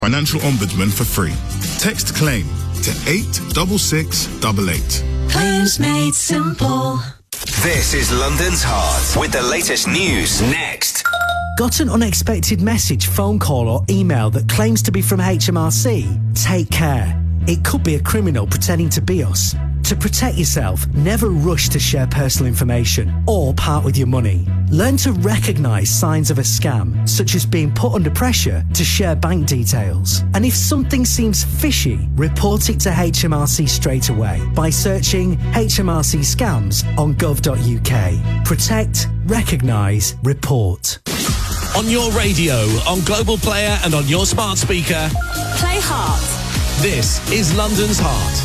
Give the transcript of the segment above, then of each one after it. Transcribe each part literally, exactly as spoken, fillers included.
Financial Ombudsman for free. Text CLAIM to eight six six eight eight. Claims made simple. This is London's Heart with the latest news next. Got an unexpected message, phone call or email that claims to be from H M R C? Take care. It could be a criminal pretending to be us. To protect yourself, never rush to share personal information or part with your money. Learn to recognise signs of a scam, such as being put under pressure to share bank details. And if something seems fishy, report it to H M R C straight away by searching H M R C scams on gov dot U K. Protect, recognise, report. On your radio, on Global Player and on your smart speaker. Play Heart. This is London's Heart.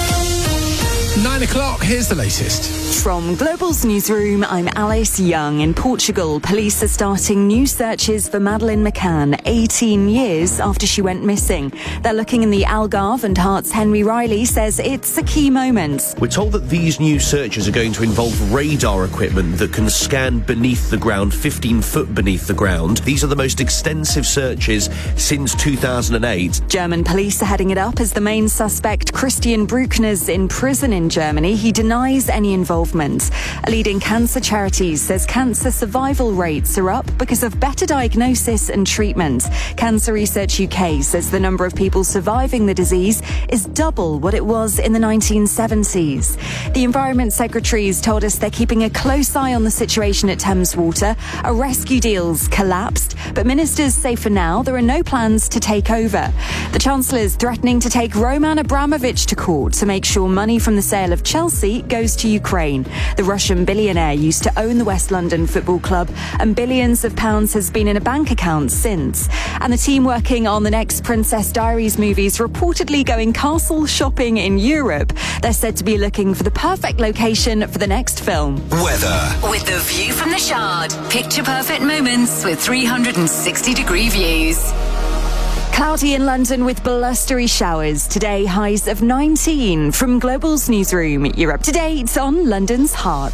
Nine o'clock, here's the latest. From Global's newsroom, I'm Alice Young. In Portugal, police are starting new searches for Madeleine McCann, eighteen years after she went missing. They're looking in the Algarve, and Heart's Henry Riley says it's a key moment. We're told that these new searches are going to involve radar equipment that can scan beneath the ground, fifteen foot beneath the ground. These are the most extensive searches since two thousand eight. German police are heading it up as the main suspect, Christian Bruckner's in prison in Germany. He denies any involvement. A leading cancer charity says cancer survival rates are up because of better diagnosis and treatment. Cancer Research U K says the number of people surviving the disease is double what it was in the nineteen seventies. The Environment Secretary's told us they're keeping a close eye on the situation at Thames Water. A rescue deal's collapsed, but ministers say for now there are no plans to take over. The Chancellor's threatening to take Roman Abramovich to court to make sure money from the sale of Chelsea goes to Ukraine. The Russian billionaire used to own the West London Football Club, and billions of pounds has been in a bank account since. And the team working on the next Princess Diaries movie is reportedly going castle shopping in Europe. They're said to be looking for the perfect location for the next film. Weather. With the view from the Shard. Picture perfect moments with three hundred sixty degree views. Cloudy in London with blustery showers. Today, highs of nineteen. From Global's newsroom, you're up to date on London's Heart.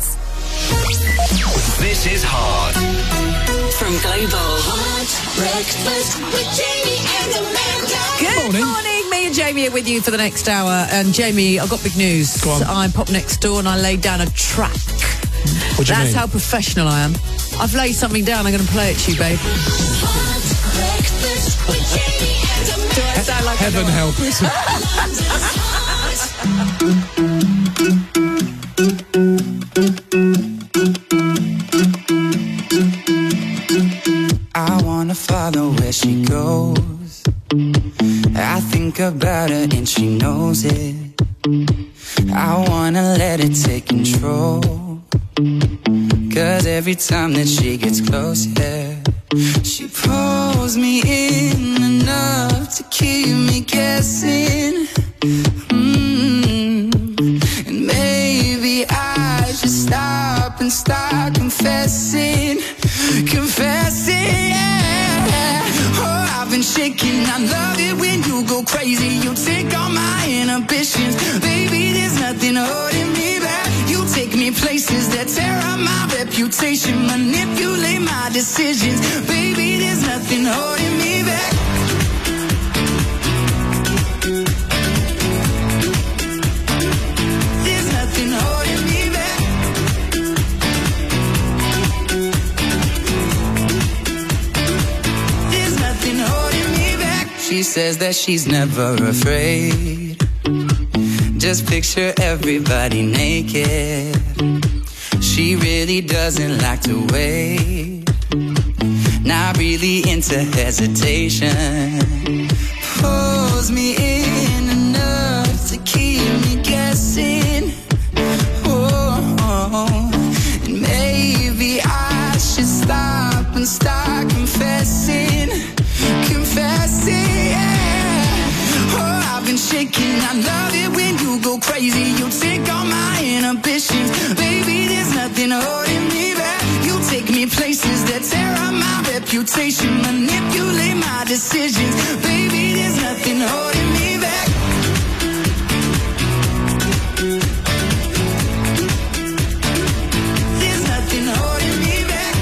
This is Heart. From Global. Heart Breakfast with Jamie and Amanda. Good morning. morning. Me and Jamie are with you for the next hour. And Jamie, I've got big news. Go on. I popped next door and I laid down a track. What do you That's mean? how professional I am. I've laid something down. I'm going to play it to you, babe. Heart Breakfast with Jamie and Amanda. Do I sound like Heaven help us. I wanna follow where she goes. I think about her and she knows it. I wanna let it take control. Cause every time that she gets close, yeah, she pulls me in enough to keep me guessing. Mm. And maybe I should stop and start confessing. Confessing, yeah. Oh, I've been shaking. I love it when you go crazy. You take all my inhibitions. Baby, there's nothing holding me back. You take me places that tear up my reputation. Manipulate my decisions. Baby, there's nothing holding me back. There's nothing holding me back. There's nothing holding me back. She says that she's never afraid. Just picture everybody naked. She really doesn't like to wait. Not really into hesitation. Pulls me in enough to keep me guessing. Oh, oh. And maybe I should stop and start confessing. Confessing, yeah. Oh, I've been shaking. I love it when you go crazy. You take all my inhibitions. Baby, there's nothing holding me back. You take me places that tear up my reputation. Manipulate my decisions. Baby, there's nothing holding me back. There's nothing holding me back.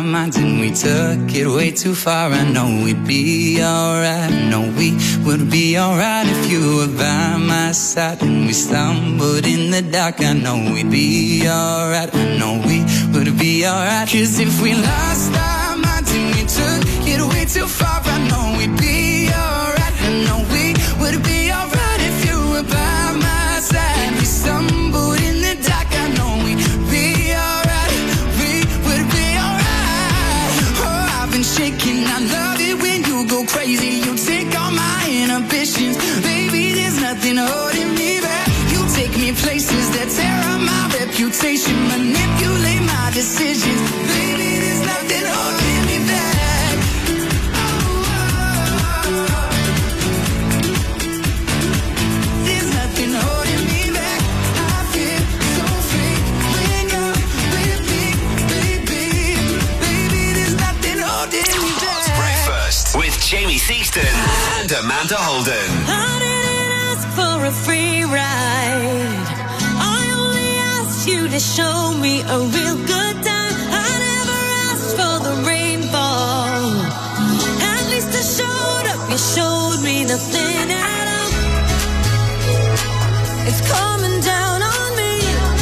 our minds and we took it way too far. I know we'd be alright. I know we would be alright if you were by my side. And we stumbled in the dark. I know we'd be alright. I know we would be alright. Cause if we lost our minds and we took it way too far, I know we'd be alright. I know we would be alright if you were by my side. We stumbled in the dark. I know we'd be alright. We would be alright. Oh, I've been shaking. I love it when you go crazy. You take all my inhibitions. Baby, there's nothing holding me back. You take me places that tear up my reputation, manipulate my decisions. Baby, there's nothing holding me back. Oh, oh, oh. There's nothing holding me back. I feel so free when you're with me, baby. Baby, there's nothing holding me back. Breakfast with Jamie Theakston and Amanda Holden. I didn't ask for a free ride. I only asked you to show me a real good time. I never asked for the rainfall. At least I showed up. You showed me nothing at all. It's coming down on me.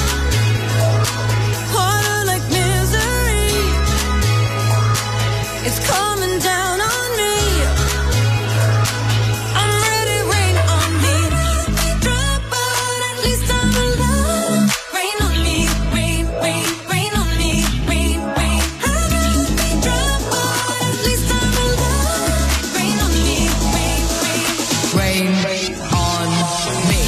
Harder like misery. It's coming down on me. I'm ready, rain on me. Drop out, at least I'm alive. Rain on me, rain, rain, rain on me, rain, rain. I'm ready, drop out, at least I'm alive. Rain on me, rain, rain. Rain on me.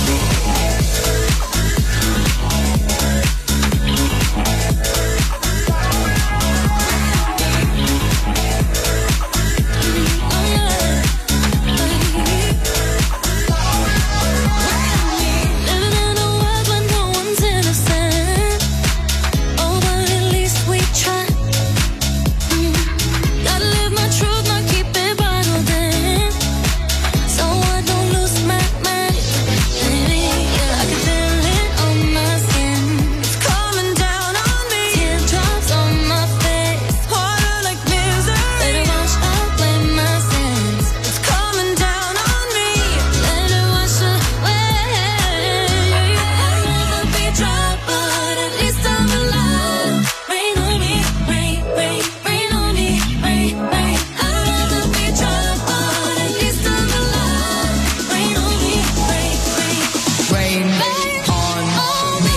Living in a world where no one's innocent. Oh, but at least we try. Mm. Gotta live my truth, not keep it bottled in. So I don't lose my mind. Baby, yeah, I can feel it on my skin. It's coming down on me. Teardrops on my face. Harder like misery. Let it wash away my sins. It's coming down on me. Let it wash away. I'd rather be dry, but at least I'm alive. Rain on me, rain, rain, rain on me, rain, rain. I'd rather be dry, but at least I'm alive. Rain on me, rain, rain. Rain on me.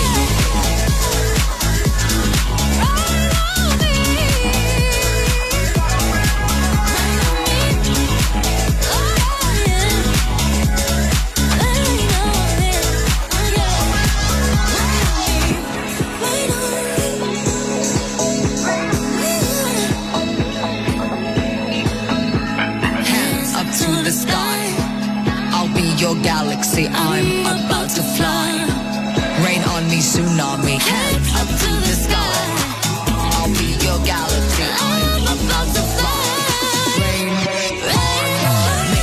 Hands up to the sky. I'll be your galaxy. I'm about to fly. Rain on me, tsunami. Hands up to the sky. I'll be your galaxy. I'm about to fly. Rain on me.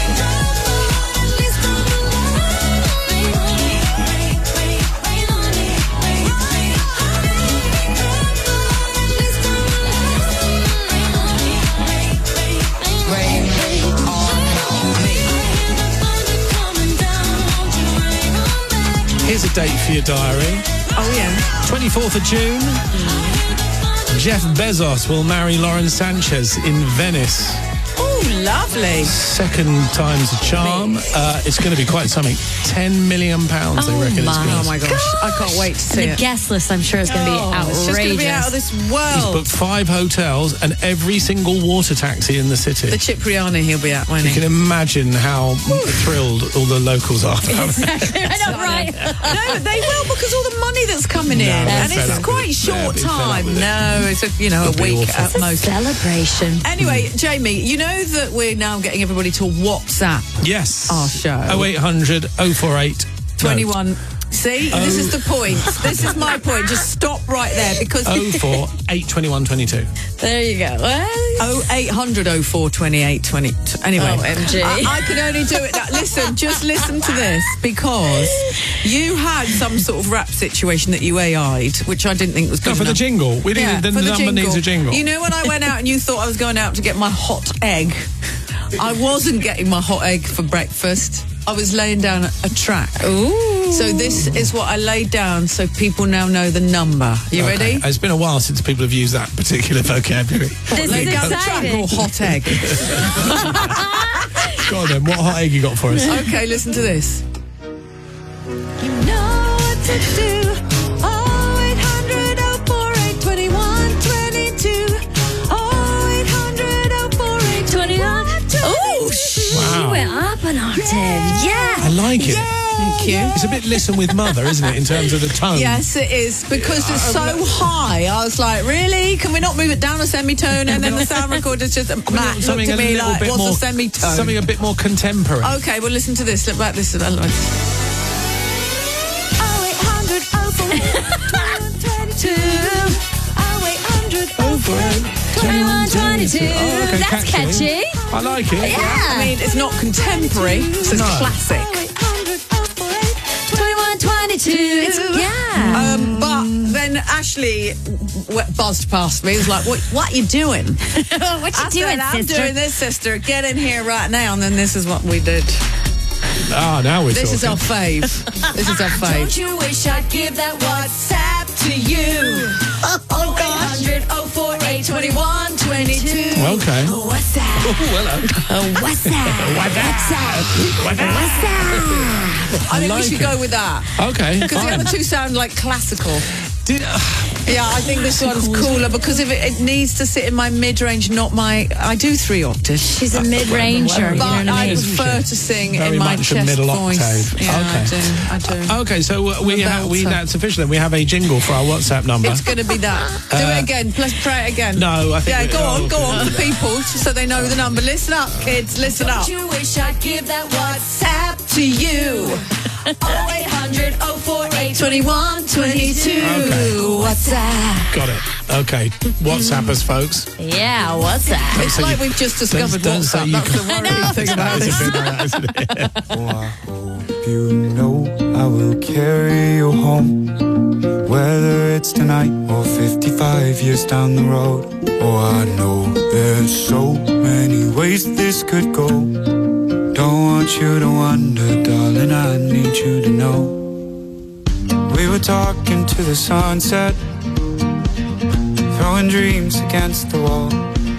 Rain on me. Here's a date for your diary. Oh, yeah. twenty-fourth of June. Jeff Bezos will marry Lauren Sanchez in Venice. Oh, lovely. Second time's a charm. Uh, it's going to be quite something. Ten million pounds, they Oh reckon my. it's going to Oh, my gosh. I can't wait to see And the it. guest list, I'm sure, is going to be Oh, outrageous. it's just going to be out of this He's world. booked five hotels and every single water taxi in the city. The Cipriani he'll be at, won't You he? can imagine how thrilled all the locals are. I know, right? No, they will, because all the money that's coming in. No, and they're fed it's up quite with it. short They're fed up time. with it. No, it's a, you know, It'll a be week awful. at most. Celebration. Anyway, Jamie, you know that we're now getting everybody to WhatsApp Yes. our show. oh eight hundred oh four eight twenty-one See, this is the point. This is my point. Just stop right there because oh four eight twenty-one twenty-two. There you go. Well, oh eight hundred oh four twenty-eight twenty. Anyway, O M G. I, I can only do it that. Listen, just listen to this because you had some sort of rap situation that you A I'd, which I didn't think was good No, for enough. the jingle. We didn't. Yeah, the for the number jingle. needs a jingle. You know when I went out and you thought I was going out to get my hot egg? I wasn't getting my hot egg for breakfast. I was laying down a, a track. Ooh. So this is what I laid down so people now know the number. You Okay. ready? It's been a while since people have used that particular vocabulary. This Lay is down the track exciting. or hot egg? Go on then, what hot egg you got for us? Okay, listen to this. You know what to do. oh eight hundred oh four eight twenty-one twenty-two. oh eight hundred oh four eight twenty-one twenty-two. Oh, she Wow. went up an octave. Yeah. I like it. Thank you. It's a bit listen with mother, isn't it, in terms of the tone? Yes, it is, because it's so high. I was like, really? Can we not move it down a semitone? And then the sound recorder's just, Matt looked Something at a me little like, bit what's more, a semitone? something a bit more contemporary. Okay, well, listen to this. Look back, listen. I like- oh eight hundred oh four twenty-two. oh eight hundred oh four twenty-one twenty-two. Oh, okay, That's catchy. catchy. I like it. Yeah. I mean, it's not contemporary, it's No. classic. twenty-one twenty-two. It's, yeah. Um, but then Ashley w- buzzed past me. He was like, what, what are you doing? what you I doing, said, I'm sister? doing this, sister. Get in here right now. And then this is what we did. Ah, now we're This is talking. our fave. This is our fave. Don't you wish I'd give that WhatsApp to you? Oh, eight hundred oh four eight twenty-one twenty-two. Okay. WhatsApp. Oh, hello. Oh, what's that? What's that? I think like we should it. go with that. Okay, Because the fine. other two sound like classical. Did, uh, Yeah, I think this one's cooler because if it, it needs to sit in my mid-range, not my... I do three octaves. She's a mid-ranger, you know But what I I mean? prefer to sing Very in my much a chest middle voice. octave. Yeah, Okay. I do. I do. okay, so uh, we A have we belter. that's official. Then we have a jingle for our WhatsApp number. It's going to be that. Do Uh, it again. Let's try it again. No, I think Yeah, we- go on, oh, go on okay. for people so they know the number. Listen up, kids. Listen up. Don't you wish I'd give that WhatsApp to you? oh eight hundred oh four eight twenty-one twenty-two. Okay. WhatsApp. Got it. Okay, WhatsApp us, folks. Yeah, what's that? It's So like you- we've just discovered don't say WhatsApp. you That's can- the worrying thing about It's a this. bit like that, isn't it? Oh, I hope you know I will carry you home, whether it's tonight or fifty-five years down the road. Oh, I know there's so many ways this could go. Don't want you to wonder, darling, I need you to know. We were talking to the sunset, throwing dreams against the wall.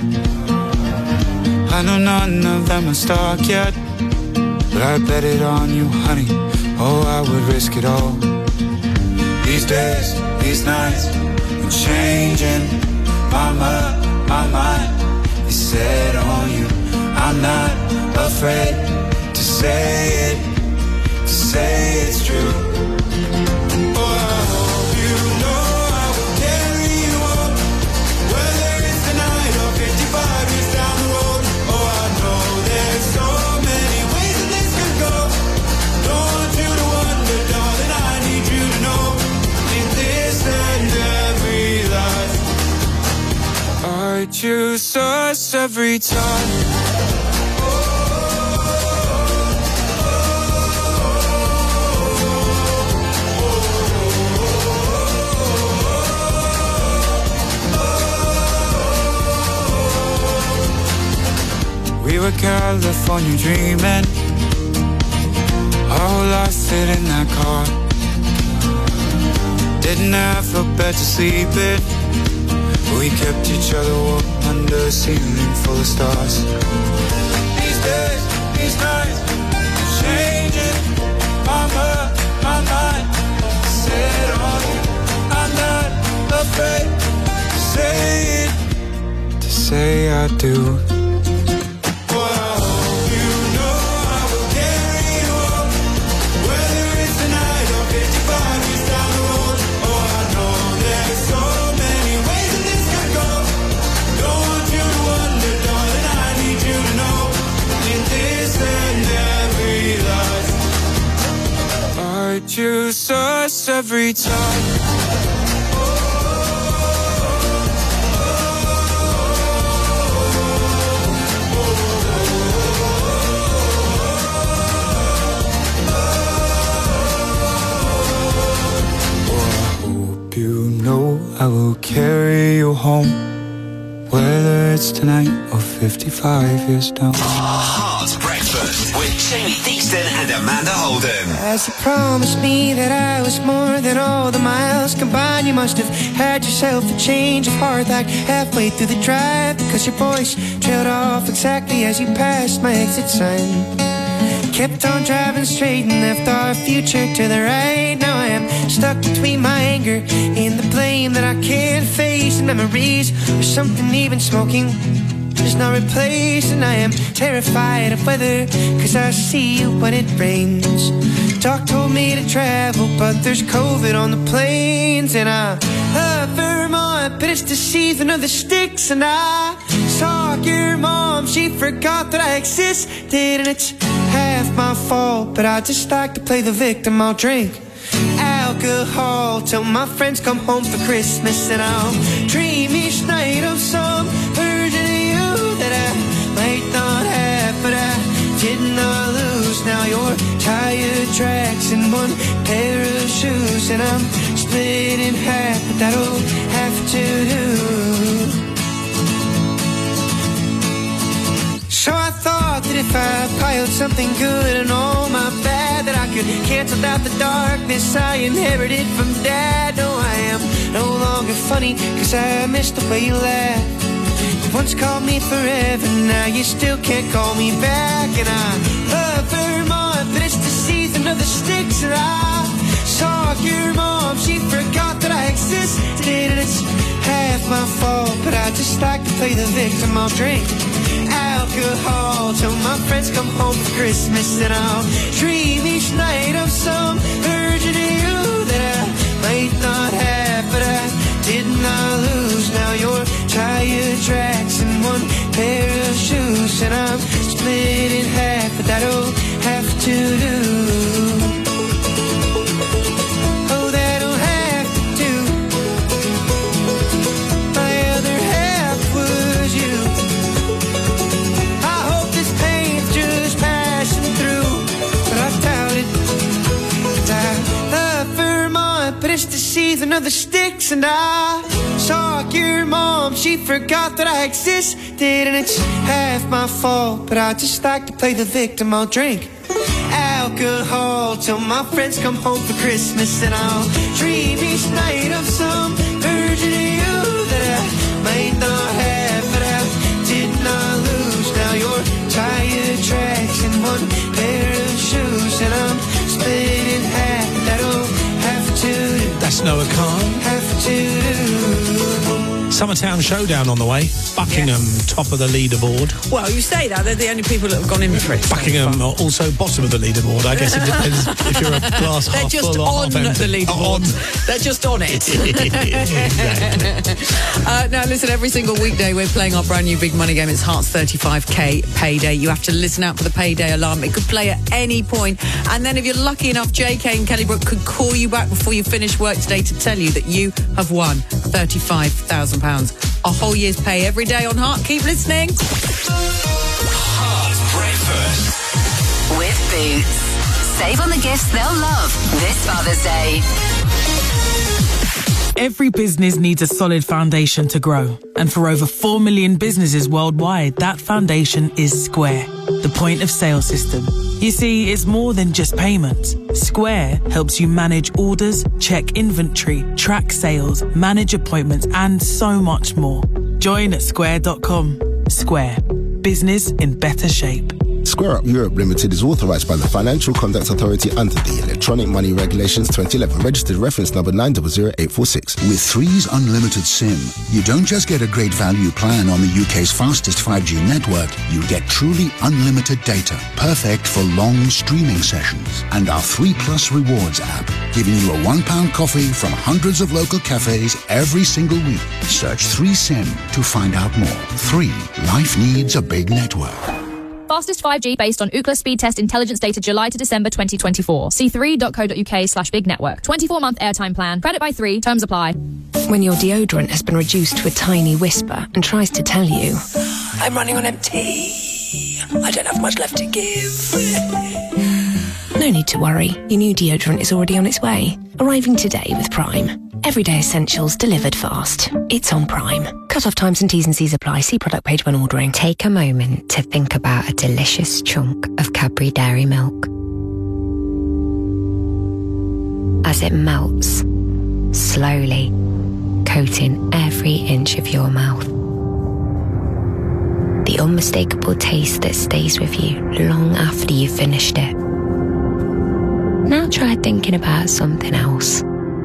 I know none of them are stuck yet, but I bet it on you, honey. Oh, I would risk it all. These days, these nights, I'm changing my mind, my mind is set on you. I'm not afraid to say it, to say it's true. Oh, I hope you know I will carry you home, whether it's tonight or fifty-five years down the road. Oh, I know there's so many ways that this could go. Don't want you to wonder, darling, I need you to know. In this and every life, I choose us every time. We were California dreaming, our whole life fit in that car. Didn't have a bed to sleep in, but we kept each other warm under a ceiling full of stars. These days, these nights, changing my mind, my mind set on you. I'm not afraid to say it, to say I do. confuse us every time. You know I will carry you home, whether it's tonight or fifty-five years down. Heart Breakfast with Jamie Theakston and Amanda Holden. As you promised me that I was more than all the miles combined, you must have had yourself a change of heart like halfway through the drive, because your voice trailed off exactly as you passed my exit sign. Kept on driving straight and left our future to the right. Now I am stuck between my anger and the blame that I can't face, and memories or something even smoking does not replace. And I am terrified of weather, cause I see you when it rains. Doc told me to travel, but there's COVID on the planes. And I love Vermont, but it's the season of the sticks. And I saw your mom, she forgot that I existed, and it's half my fault, but I just like to play the victim. I'll drink alcohol till my friends come home for Christmas, and I'll dream each night of some version of you that I might not have, but I did not lose. Now you're tired tracks and one pair of shoes, and I'm split in half, but that'll have to do. So I thought that if I piled something good and all my bad, that I could cancel out the darkness I inherited from Dad. No, I am no longer funny, cause I miss the way you laugh. You once called me forever, now you still can't call me back. And I love Vermont, but it's the season of the sticks. And I saw your mom, she forgot that I existed, and it's half my fault, but I just like to play the victim. I'll drink alcohol till my friends come home for Christmas, and I'll dream each night of some version of you that I might not have, but I did not lose. Now you're tired tracks and one pair of shoes, and I'm split in half, but that'll have to do. Oh, that'll have to do. My other half was you. But it's the season of the sticks, and I saw your mom, she forgot that I existed, and it's half my fault, but I just like to play the victim. I'll drink alcohol till my friends come home for Christmas, and I'll dream each night of some version of you that I might not have, but I did not lose. Now you're tired tracks and one pair of shoes, and I'm split in half. That'll That's Noah Khan. Have to do. Summertown Showdown on the way. Buckingham, yes. Top of the leaderboard. Well, you say that. They're the only people that have gone in for it. Buckingham are also bottom of the leaderboard. I guess it depends if you're a glass half They're just full or on half empty. the leaderboard. On. They're just on it. Exactly. uh, now, listen, every single weekday we're playing our brand new big money game. It's Hearts thirty-five K Payday. You have to listen out for the payday alarm. It could play at any point. And then if you're lucky enough, J K and Kelly Brook could call you back before you finish work today to tell you that you have won thirty-five thousand pounds. A whole year's pay every day on Heart. Keep listening. Heart Breakfast with Boots. Save on the gifts they'll love this Father's Day. Every business needs a solid foundation to grow. And for over four million businesses worldwide, that foundation is Square, the point of sale system. You see, it's more than just payments. Square helps you manage orders, check inventory, track sales, manage appointments, and so much more. Join at square dot com. Square. Business in better shape. Square Up Europe Limited is authorised by the Financial Conduct Authority under the Electronic Money Regulations twenty eleven, registered reference number nine zero zero eight four six. With Three's Unlimited SIM, you don't just get a great value plan on the U K's fastest five G network, you get truly unlimited data, perfect for long streaming sessions. And our three Plus Rewards app, giving you a one pound coffee from hundreds of local cafes every single week. Search three SIM to find out more. Three, life needs a big network. Fastest five G based on Ookla speed test intelligence data July to December twenty twenty-four. See three.co.uk slash big network. twenty-four month airtime plan. Credit by three. Terms apply. When your deodorant has been reduced to a tiny whisper and tries to tell you, I'm running on empty. I don't have much left to give. no need to worry. Your new deodorant is already on its way. Arriving today with Prime. Everyday essentials delivered fast. It's on Prime. Cut-off times and T's and C's apply. See product page when ordering. Take a moment to think about a delicious chunk of Cadbury Dairy Milk. As it melts, slowly, coating every inch of your mouth. The unmistakable taste that stays with you long after you've finished it. Now try thinking about something else.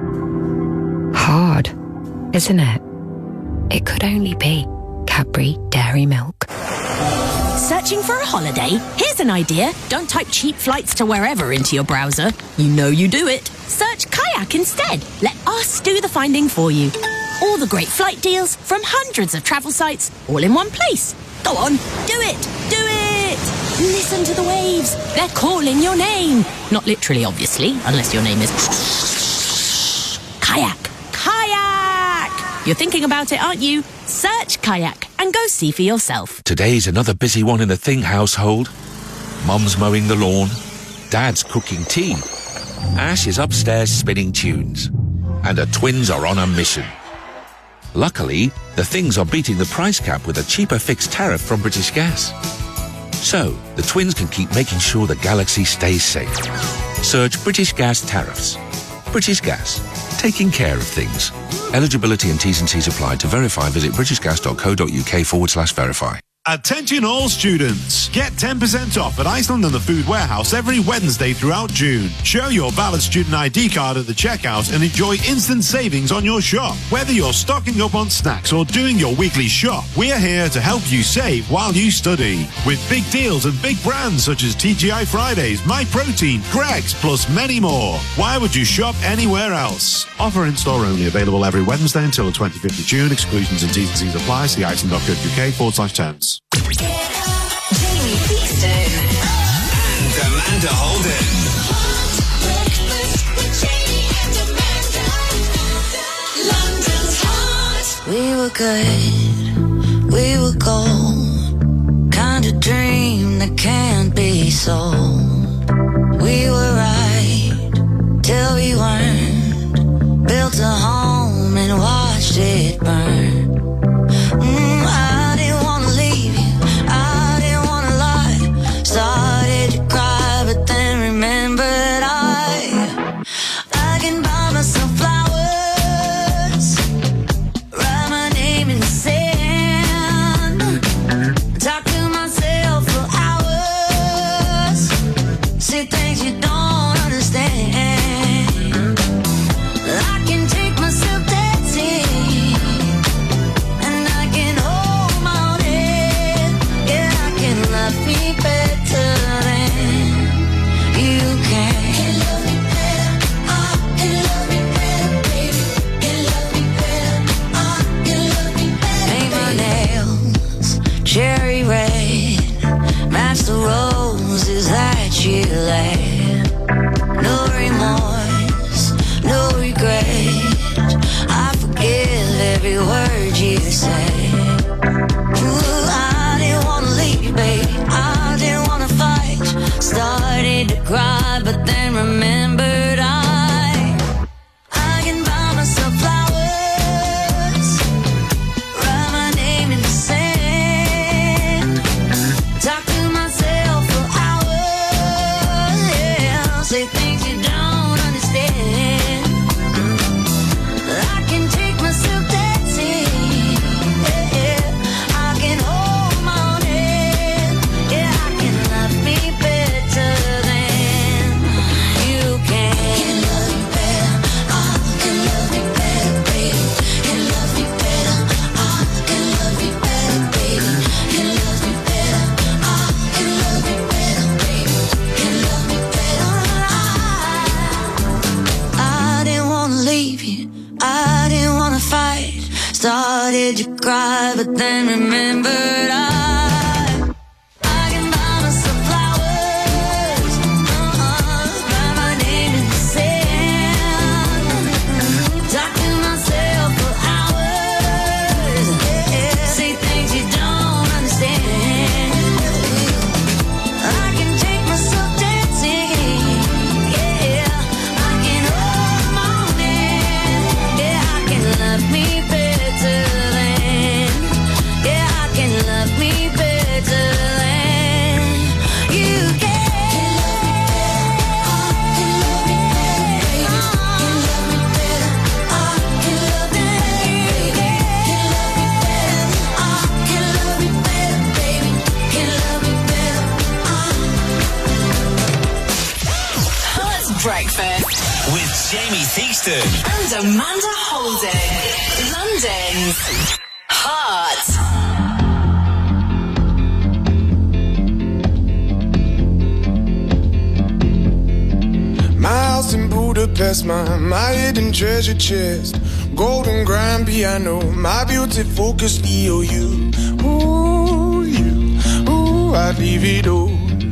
Hard, isn't it? It could only be Cadbury Dairy Milk. Searching for a holiday? Here's an idea. Don't type cheap flights to wherever into your browser. You know you do it. Search Kayak instead. Let us do the finding for you. All the great flight deals from hundreds of travel sites, all in one place. Go on, do it, do it! Listen to the waves. They're calling your name. Not literally, obviously, unless your name is... Kayak. Kayak! You're thinking about it, aren't you? Search Kayak and go see for yourself. Today's another busy one in the Thing household. Mum's mowing the lawn. Dad's cooking tea. Ash is upstairs spinning tunes. And the twins are on a mission. Luckily, the Things are beating the price cap with a cheaper fixed tariff from British Gas. So, the twins can keep making sure the galaxy stays safe. Search British Gas tariffs. British Gas. Taking care of things. Eligibility and T's and C's apply. To verify, visit britishgas.co.uk forward slash verify. Attention all students! Get ten percent off at Iceland and the Food Warehouse every Wednesday throughout June. Show your valid student I D card at the checkout and enjoy instant savings on your shop. Whether you're stocking up on snacks or doing your weekly shop, we're here to help you save while you study. With big deals and big brands such as T G I Fridays, MyProtein, Greggs, plus many more. Why would you shop anywhere else? Offer in-store only, available every Wednesday until the twenty-fifth of June. Exclusions and T's and C's apply. See iceland.co.uk forward slash terms. Jamie Beeston and Amanda Holden. We were good, we were gold, kind of dream that can't be sold. We were right till we weren't, built a home and watched it burn. Mm, I didn't want to leave you, I didn't want to lie. Started to cry, but then remembered I I can buy myself flowers, write my name in the sand, talk to myself for hours, say things you don't understand. I can take myself dancing, and I can hold my own head. Yeah, I can love me better than you can. Can love me better, I can love me better, baby. Can love me better, I can love me better. Paint my nails cherry red, match the roses that you laid. No remorse, no regret. I forgive every word you say. Ooh, I didn't wanna leave, babe. I didn't wanna fight. Started to cry, but then remembered I I can buy myself flowers, write my name in the sand, talk to myself for hours. Yeah, say things you don't understand. I can take myself dancing. Yeah, yeah. I can hold my own head. Yeah, I can love me better than you can. Can love me better. I can love me better, baby. Can love me better. I can love me better, baby. Can love me better. I can love me better, baby. Can love me better. I, I didn't wanna leave you. I didn't wanna fight. Started to cry, but then remembered I I can buy Jamie Theakston. And Amanda Holden. London's Heart. My house in Budapest, my, my hidden treasure chest, golden grand piano, my beauty focused E O U. Ooh, you, ooh, I'd leave it all.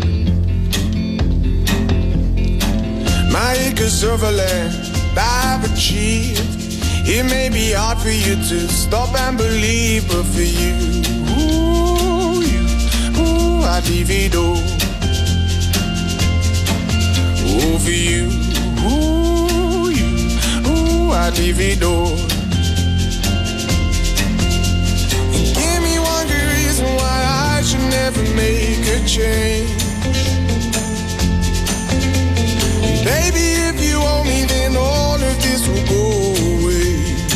My acres of land I've achieved. It may be hard for you to stop and believe, but for you, ooh, you, ooh, I'd leave it all. Ooh, for you, ooh, you, ooh, I'd leave it all. And give me one good reason why I should never make a change. Baby, if you owe me, then all of this will go away.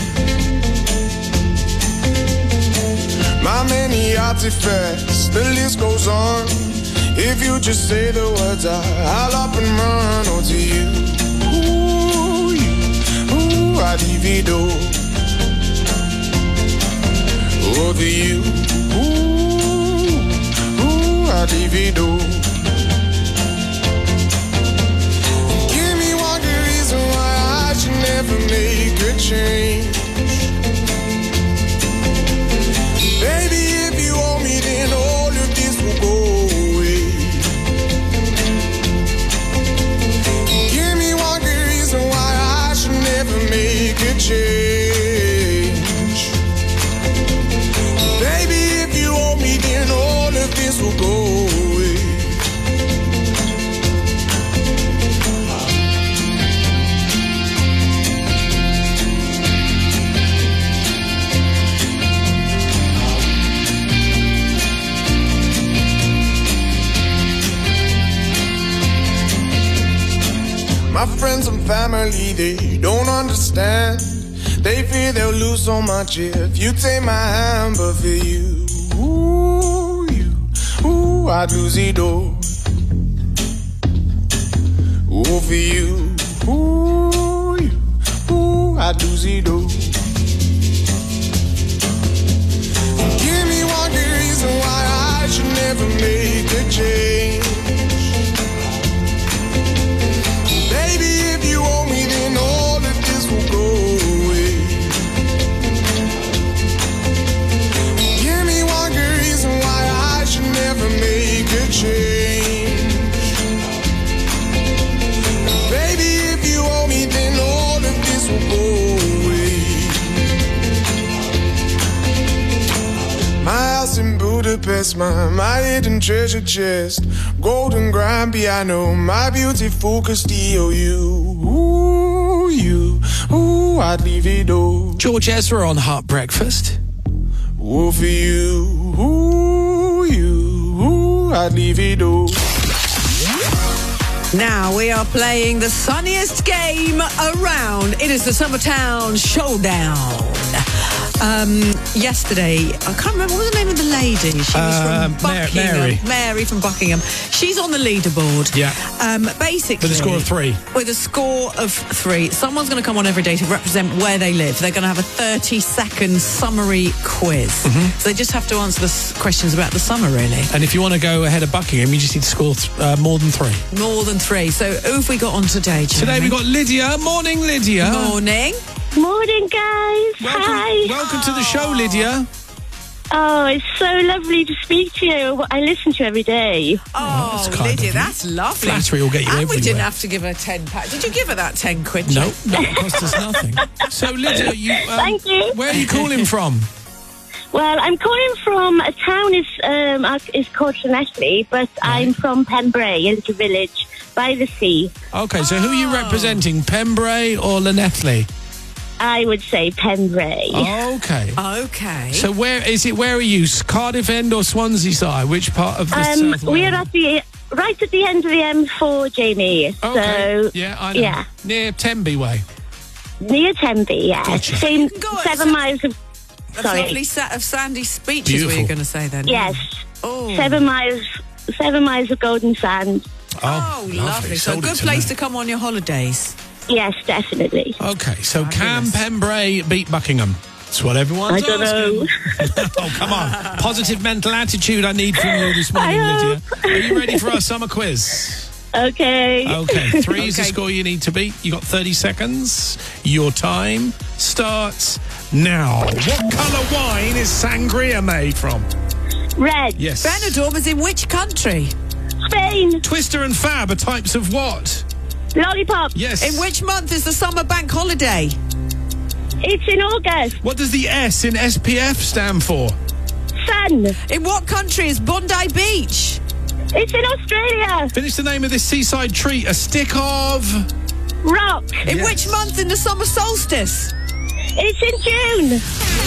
My many artifacts, the list goes on. If you just say the words, I, I'll up and run. Oh, to you, ooh, you, ooh, I'd leave it all. Oh, to you, ooh, ooh, I'd leave it all. Give me one good reason why I should never make a change. Baby, if you owe me, then all of this will go. Make a change. Baby, if you owe me, then all of this will go away. My friends and family, they don't understand. They fear they'll lose so much if you take my hand. But for you, ooh, you, ooh, I'd lose it all. Ooh, for you, ooh, you, ooh, I'd lose it all. Give me one good reason why I should never make a change. Baby, if you owe me, then all of this will go away. Give me one good reason why I should never make a change. Baby, if you owe me, then all of this will go away. My house in Budapest, my, my hidden treasure chest, golden grand piano, my beauty focused E O U. Ooh, you, ooh, I'd leave it all. George Ezra on Heart Breakfast. Ooh, for you, ooh, you, ooh, I'd leave it all. Now we are playing the sunniest game around. It is the Summertown Showdown. Um, yesterday, I can't remember, what was the name of the lady? She was Uh, from Mary- Buckingham. Mary. Mary from Buckingham. She's on the leaderboard. Yeah. Um, basically. With a score of three. With a score of three. Someone's going to come on every day to represent where they live. They're going to have a thirty-second summary quiz. Mm-hmm. So they just have to answer the s- questions about the summer, really. And if you want to go ahead of Buckingham, you just need to score th- uh, more than three. More than three. So who have we got on today, Jamie? Today we've got Lydia. Morning, Lydia. Morning. Morning, guys. Welcome, Hi. Welcome to the show, Lydia. Oh, it's so lovely to speak to you. I listen to you every day. Oh, that's kind Lydia, of you. that's lovely. Flattery will get you and everywhere. we didn't have to give her ten pack. Did you give her that ten quid? No, that cost us nothing. So, Lydia, you, um, Thank you. where are you calling from? Well, I'm calling from a town is um is called Llanelli, but I'm from Pembrey, a little village by the sea. Okay, so who are you representing, Pembrey or Llanelli? I would say Pembrey. Okay. Okay. So where is it? Where are you? Cardiff End or Swansea side? Which part of the Um, south? we are at the right at the end of the M four, Jamie. Okay. So yeah, I know. yeah, Near Tenby Way. near Tenby. Yeah, Gotcha. same Go on, seven so- miles of. A Sorry. lovely set of sandy speeches were Beautiful. you going to say then? Yes. Oh. Seven miles. Seven miles of golden sand. Oh, lovely. So a Sold it good to place me. to come on your holidays. Yes, definitely. Okay, so can Pembrey beat Buckingham? That's what everyone's I don't asking. know. Oh, come on. Positive mental attitude I need from you this morning, Lydia. Are you ready for our summer quiz? Okay. Okay, three is the Okay. score you need to beat. You got thirty seconds. Your time starts now. What colour wine is sangria made from? Red. Yes. Benidorm is in which country? Spain. Twister and Fab are types of what? Lollipop. Yes. In which month is the summer bank holiday? It's in August. What does the S in S P F stand for? Sun. In what country is Bondi Beach? It's in Australia. Finish the name of this seaside treat. A stick of... Rock. In Yes. which month in the summer solstice? It's in June.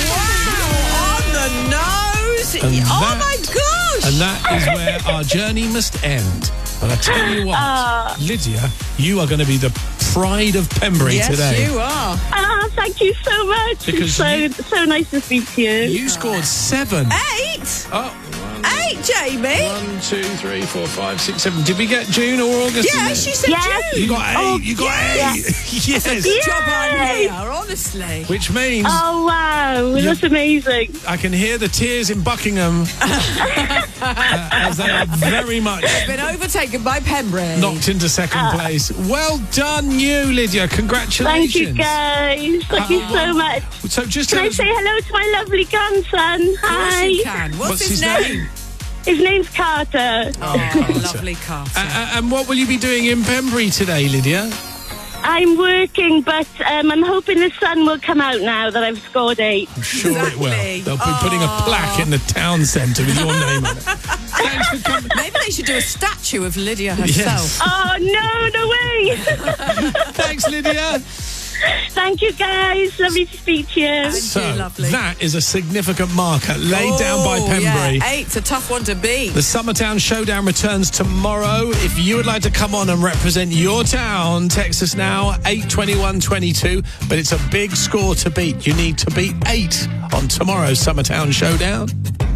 Wow, on the nose. And oh that- my gosh. And that is where our journey must end. But I tell you what, Ah. Lydia, you are going to be the pride of Pembrey yes, today. you are. Ah, thank you so much. Because it's so you- so nice to speak to you. You scored seven. Eight. Oh, Eight, Jamie. one, two, three, four, five, six, seven. Did we get June or August? Yeah, in she there? said Yes. June. You got eight. Oh, you got yeah. eight. Yes. Good job on Yay. here, honestly. Which means Oh wow, You- that's amazing. I can hear the tears in Buckingham uh, as they are very much Been overtaken by Pembrey. knocked into second Ah. place. Well done, you, Lydia. Congratulations. Thank you guys. Thank you so much. So just Can tell I us- say hello to my lovely grandson? Of course Hi. you can. What's, What's his, his name? name? His name's Carter. Oh, lovely Carter. Uh, uh, and what will you be doing in Pembrey today, Lydia? I'm working, but um, I'm hoping the sun will come out now that I've scored eight. I'm sure it will. Exactly. They'll be putting a plaque in the town centre with your name on it. Thanks for coming. Maybe they should do a statue of Lydia herself. Yes. Oh no, no way! Thanks, Lydia. Thank you guys. Lovely to speak to you. So lovely. that is a significant marker laid down by Oh, Pembrey. Yeah, eight's a tough one to beat. The Summertown Showdown returns tomorrow. If you would like to come on and represent your town, text us now, eight twenty-one twenty-two. But it's a big score to beat. You need to beat eight on tomorrow's Summertown Showdown.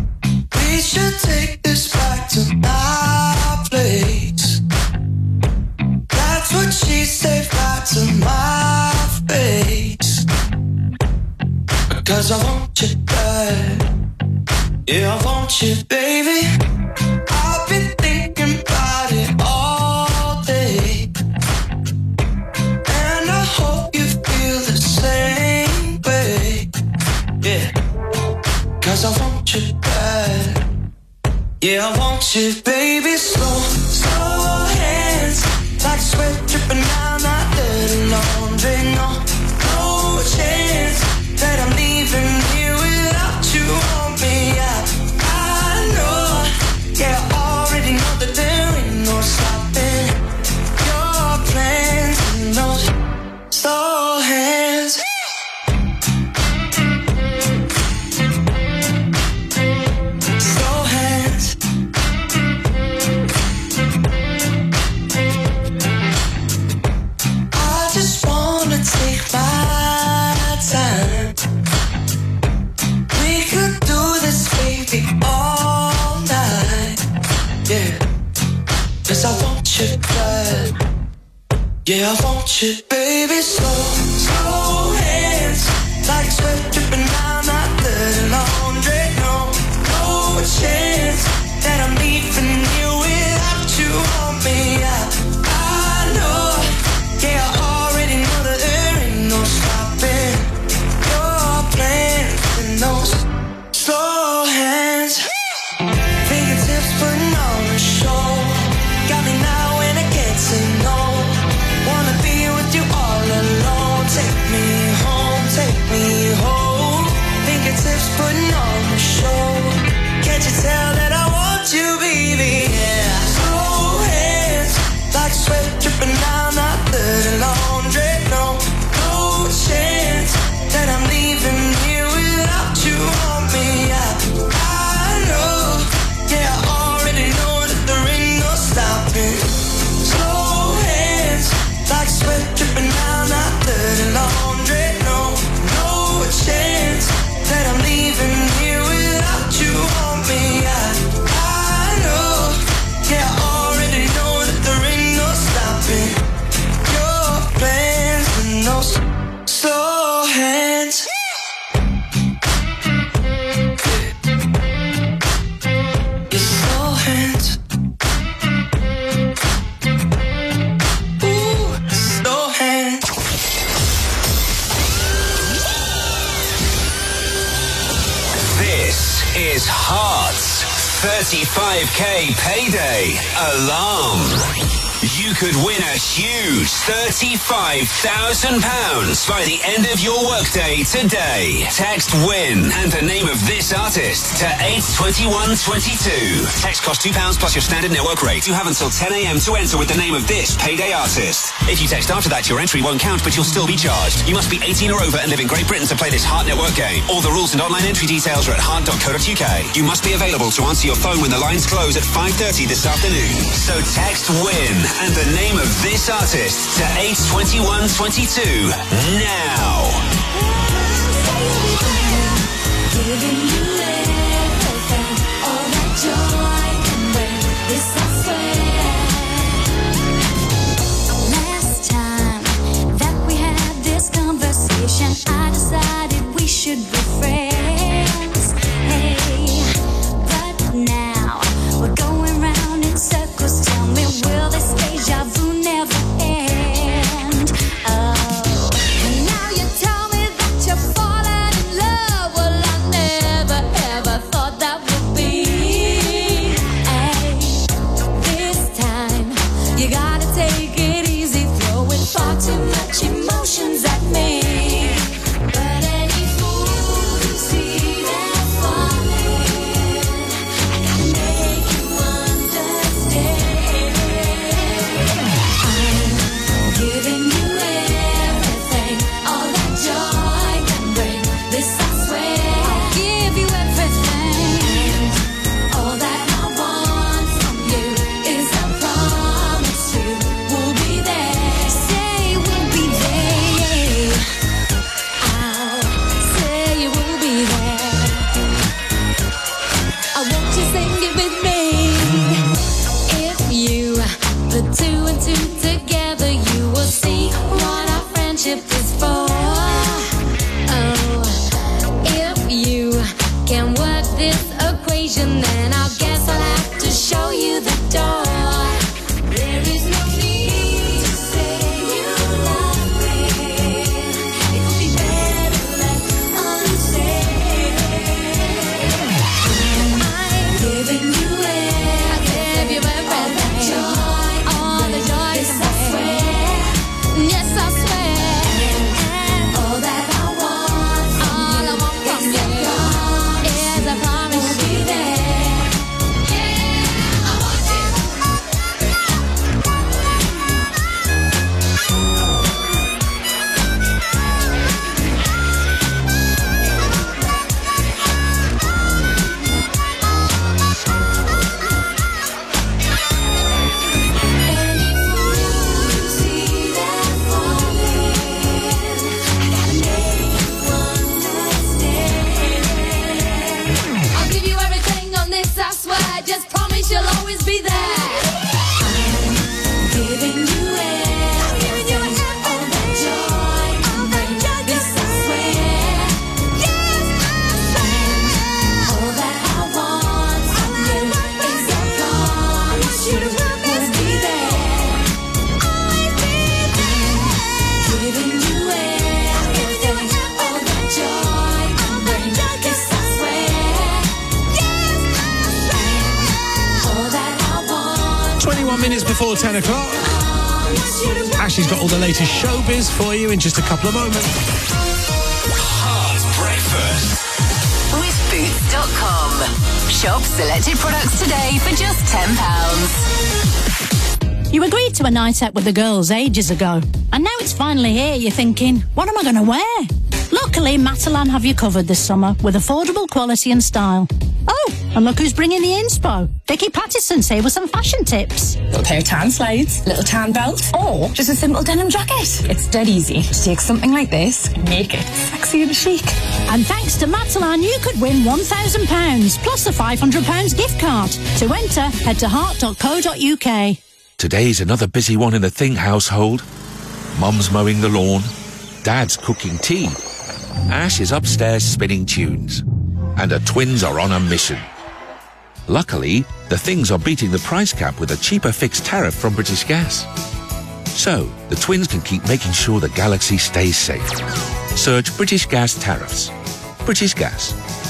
We should take this back to my place. That's what she said back to my face. Because I want you back. Yeah, I want you, baby. I've been thinking about it all day. And I hope you feel the same way. Yeah. Cause I want you back. Yeah, I want you, baby. Slow, slow hands. Like sweat dripping down my dirty laundry. No, no chance that I'm leaving here without you on me. I, I know, yeah, I already know that there ain't no stopping your plans and those slow hands. Slow hands. I just wanna take my time. We could do this, baby, all night. Yeah. Cause I want you bad. Yeah, I want you, baby. Slow, slow hands. Like sweat dripping down my dirty laundry. No, no chance that I'm leaving you without you on me. I, I know, yeah, I already know that there ain't no stopping your plans and those slow hands. Fingertips putting on a show. Got me now and I can't say no. Wanna be with you all alone. is Hearts thirty-five K Payday Alarm. You could win a huge thirty-five thousand pounds by the end of your workday today. Text WIN and the name of this artist to eight twenty-one twenty-two. Text costs two pounds plus your standard network rate. You have until ten a.m. to enter with the name of this payday artist. If you text after that, your entry won't count, but you'll still be charged. You must be eighteen or over and live in Great Britain to play this Heart Network game. All the rules and online entry details are at heart dot co dot uk. You must be available to answer your phone when the lines close at five thirty this afternoon. So text WIN and the name of this artist to eight twenty-one twenty-two now. Giving you everything, all that joy can bring. This I swear. Last time that we had this conversation, I decided we should be friends. Hey, but now we're going round in circles. Tell me, will this deja vu never end? Oh, and now you tell me that you're falling in love. Well, I never ever thought that would be. Hey, this time you gotta take it easy, throwing far too much emotions at me. But any fool who see that falling, I gotta make you understand. I'm giving you everything, all that joy can bring. This I swear. I'll give you everything. All that I want from you is a promise you will be there. Say we'll be there. I'll say you will be there. I want you to sing it with me. If you put two and two together, you will see what our friendship is for. Oh, if you can work this equation, then I guess I'll have to show you the door. There is no need to say you love me. It would be better left unsaid. I'm giving you everything, all that joy, all the joy. Yes, I swear. Yes, I swear. All that I want, all I want from you is a promise you'll be there. Yeah, I want you. Any fool who see that falling, I gotta make you understand. I'll give you everything on this, I swear. Just promise you'll always be there. I'm giving you everything, all that joy can bring. This I swear. Yes, I swear. All that I want from you is a promise you will be there. Always be there. Giving you everything, all that joy can bring. This I swear. Yes, I swear. All that I want. twenty-one minutes before ten o'clock. Ashley's got all the latest showbiz for you in just a couple of moments. Heart Breakfast. With Boots dot com. Shop selected products today for just ten pounds. You agreed to a night out with the girls ages ago, and now it's finally here. You're thinking, what am I going to wear? Luckily, Matalan have you covered this summer with affordable quality and style. Oh, and look who's bringing the inspo. Vicky Pattison's here with some fashion tips. Little pair of tan slides, little tan belt, or just a simple denim jacket. It's dead easy to take something like this and make it sexy and chic. And thanks to Matalan, you could win one thousand pounds plus a five hundred pounds gift card. To enter, head to heart dot co dot uk. Today's another busy one in the Thing household. Mum's mowing the lawn, Dad's cooking tea, Ash is upstairs spinning tunes, and her twins are on a mission. Luckily, the Things are beating the price cap with a cheaper fixed tariff from British Gas. So, the twins can keep making sure the galaxy stays safe. Search British Gas tariffs. British Gas.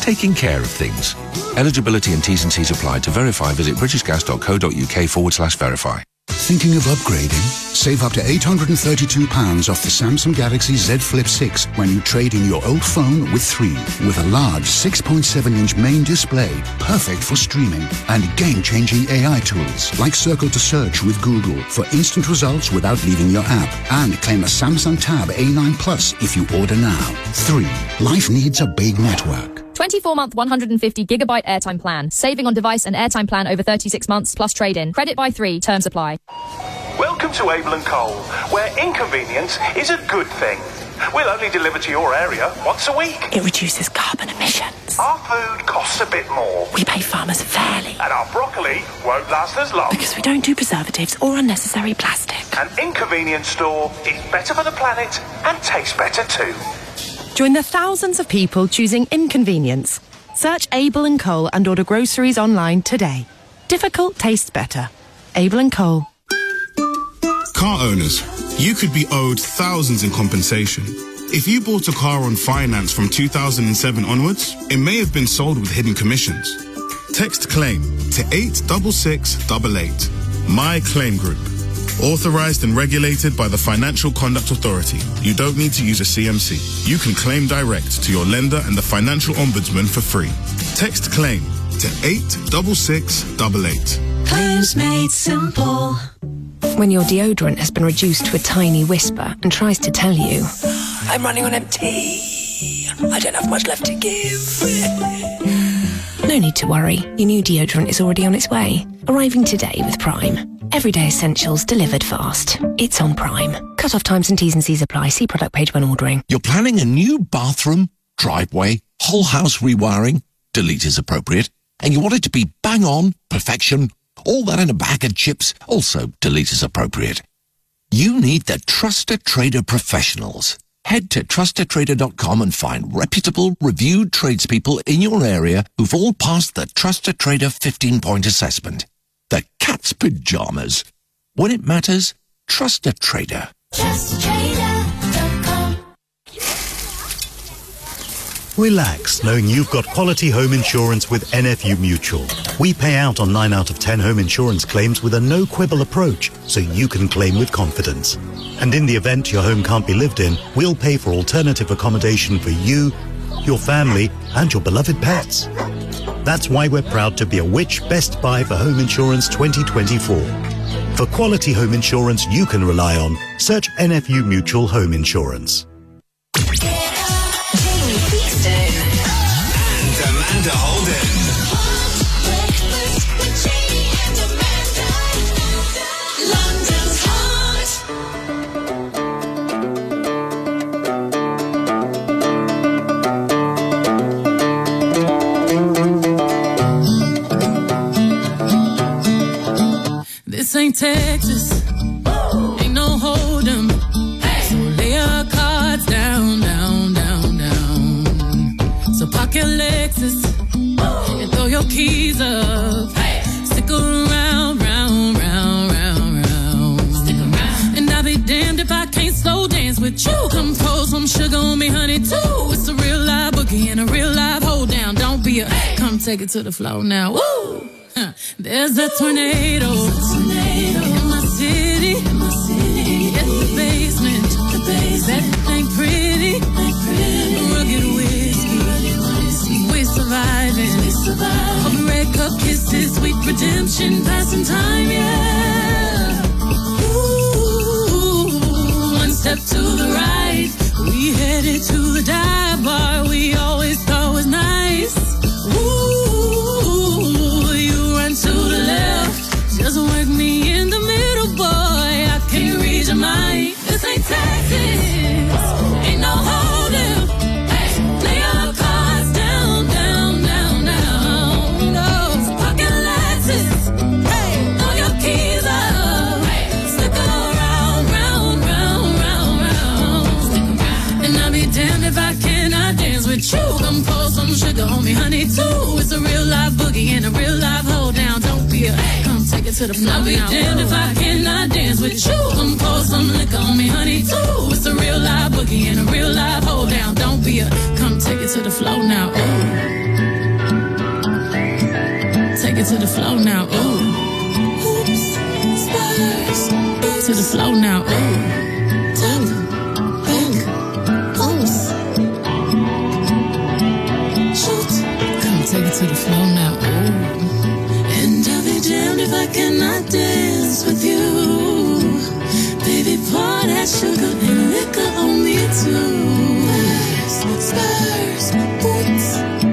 taking care of things. Eligibility and T's and C's apply. To verify, visit britishgas.co.uk forward slash verify. Thinking of upgrading? Save up to eight hundred thirty-two pounds off the Samsung Galaxy Z Flip six when you trade in your old phone with three. With a large six point seven inch main display, perfect for streaming, and game-changing A I tools like Circle to Search with Google for instant results without leaving your app. And claim a Samsung Tab A nine Plus if you order now. three. Life needs a big network. twenty-four month one hundred fifty gigabyte airtime plan. Saving on device and airtime plan over thirty-six months plus trade-in. Credit by three. Terms apply. Welcome to Abel and Cole, where inconvenience is a good thing. We'll only deliver to your area once a week. It reduces carbon emissions. Our food costs a bit more. We pay farmers fairly. And our broccoli won't last as long. Because we don't do preservatives or unnecessary plastic. An inconvenience store is better for the planet and tastes better too. Join the thousands of people choosing inconvenience. Search Abel and Cole and order groceries online today. Difficult tastes better. Abel and Cole. Car owners, you could be owed thousands in compensation. If you bought a car on finance from two thousand seven onwards, it may have been sold with hidden commissions. Text CLAIM to eight six six eight eight. My Claim Group. Authorized and regulated by the Financial Conduct Authority. You don't need to use a C M C. You can claim direct to your lender and the Financial Ombudsman for free. Text CLAIM to eight six six eight eight. Claims made simple. When your deodorant has been reduced to a tiny whisper and tries to tell you, I'm running on empty. I don't have much left to give. no need to worry. Your new deodorant is already on its way. Arriving today with Prime. Everyday essentials delivered fast. It's on Prime. Cut-off times and T's and C's apply. See product page when ordering. You're planning a new bathroom, driveway, whole house rewiring, delete is appropriate, and you want it to be bang on, perfection, all that in a bag of chips, also delete is appropriate. You need the Trusted Trader professionals. Head to trusted trader dot com and find reputable, reviewed tradespeople in your area who've all passed the Trusted Trader fifteen-point assessment. The cat's pajamas. When it matters, trust a trader. trust trader dot com. Relax knowing you've got quality home insurance with N F U Mutual. We pay out on nine out of ten home insurance claims with a no-quibble approach, so you can claim with confidence. And in the event your home can't be lived in, we'll pay for alternative accommodation for you, your family, and your beloved pets. That's why we're proud to be a Which Best Buy for Home Insurance twenty twenty-four. For quality home insurance you can rely on, search N F U Mutual Home Insurance. And Amanda Holden. This ain't Texas, ain't no hold'em. So lay your cards down, down, down, down. So park your Lexus and throw your keys up. Stick around, round, round, round, round. Stick around. And I'll be damned if I can't slow dance with you. Come pour some sugar on me, honey, too. It's a real live boogie and a real live hold down. Don't be a, come take it to the floor now. Woo! There's a tornado, tornado in my city, in my city. It's the basement, the basement. That ain't pretty, ain't pretty. Rugged whiskey, rugged whiskey. We're surviving, we're surviving. Over red cup kisses, sweet redemption, passing time, yeah. Ooh, one step to the right, we headed to the dive bar we always thought was nice. Ooh. To the left, just work me in the middle, boy. I can't read your mind. This ain't Texas, ain't no hold'em. Hey, lay your cards down, down, down, down. Go, so pocket Lexus, hey, throw your keys up, hey, stick around, round, round, round, round. Stick around, and I'll be damned if I cannot dance with you. Come pour some sugar on me, honey, too. It's a real live boogie and a real live hold down. Don't be a, come take it to the floor. I'll be damned if I cannot dance with you. Come pour some liquor on me, honey, too. It's a real live boogie and a real live hold down. Don't be a, come take it to the floor now. Ooh. take it to the flow now. Ooh. Oops, stars. To the flow now. Ooh. Ooh. Oops. Shoot. Come take it to the flow now. Ooh. And I'll be damned if I cannot dance with you. Baby, pour that sugar and liquor on me too. Spurs, boots,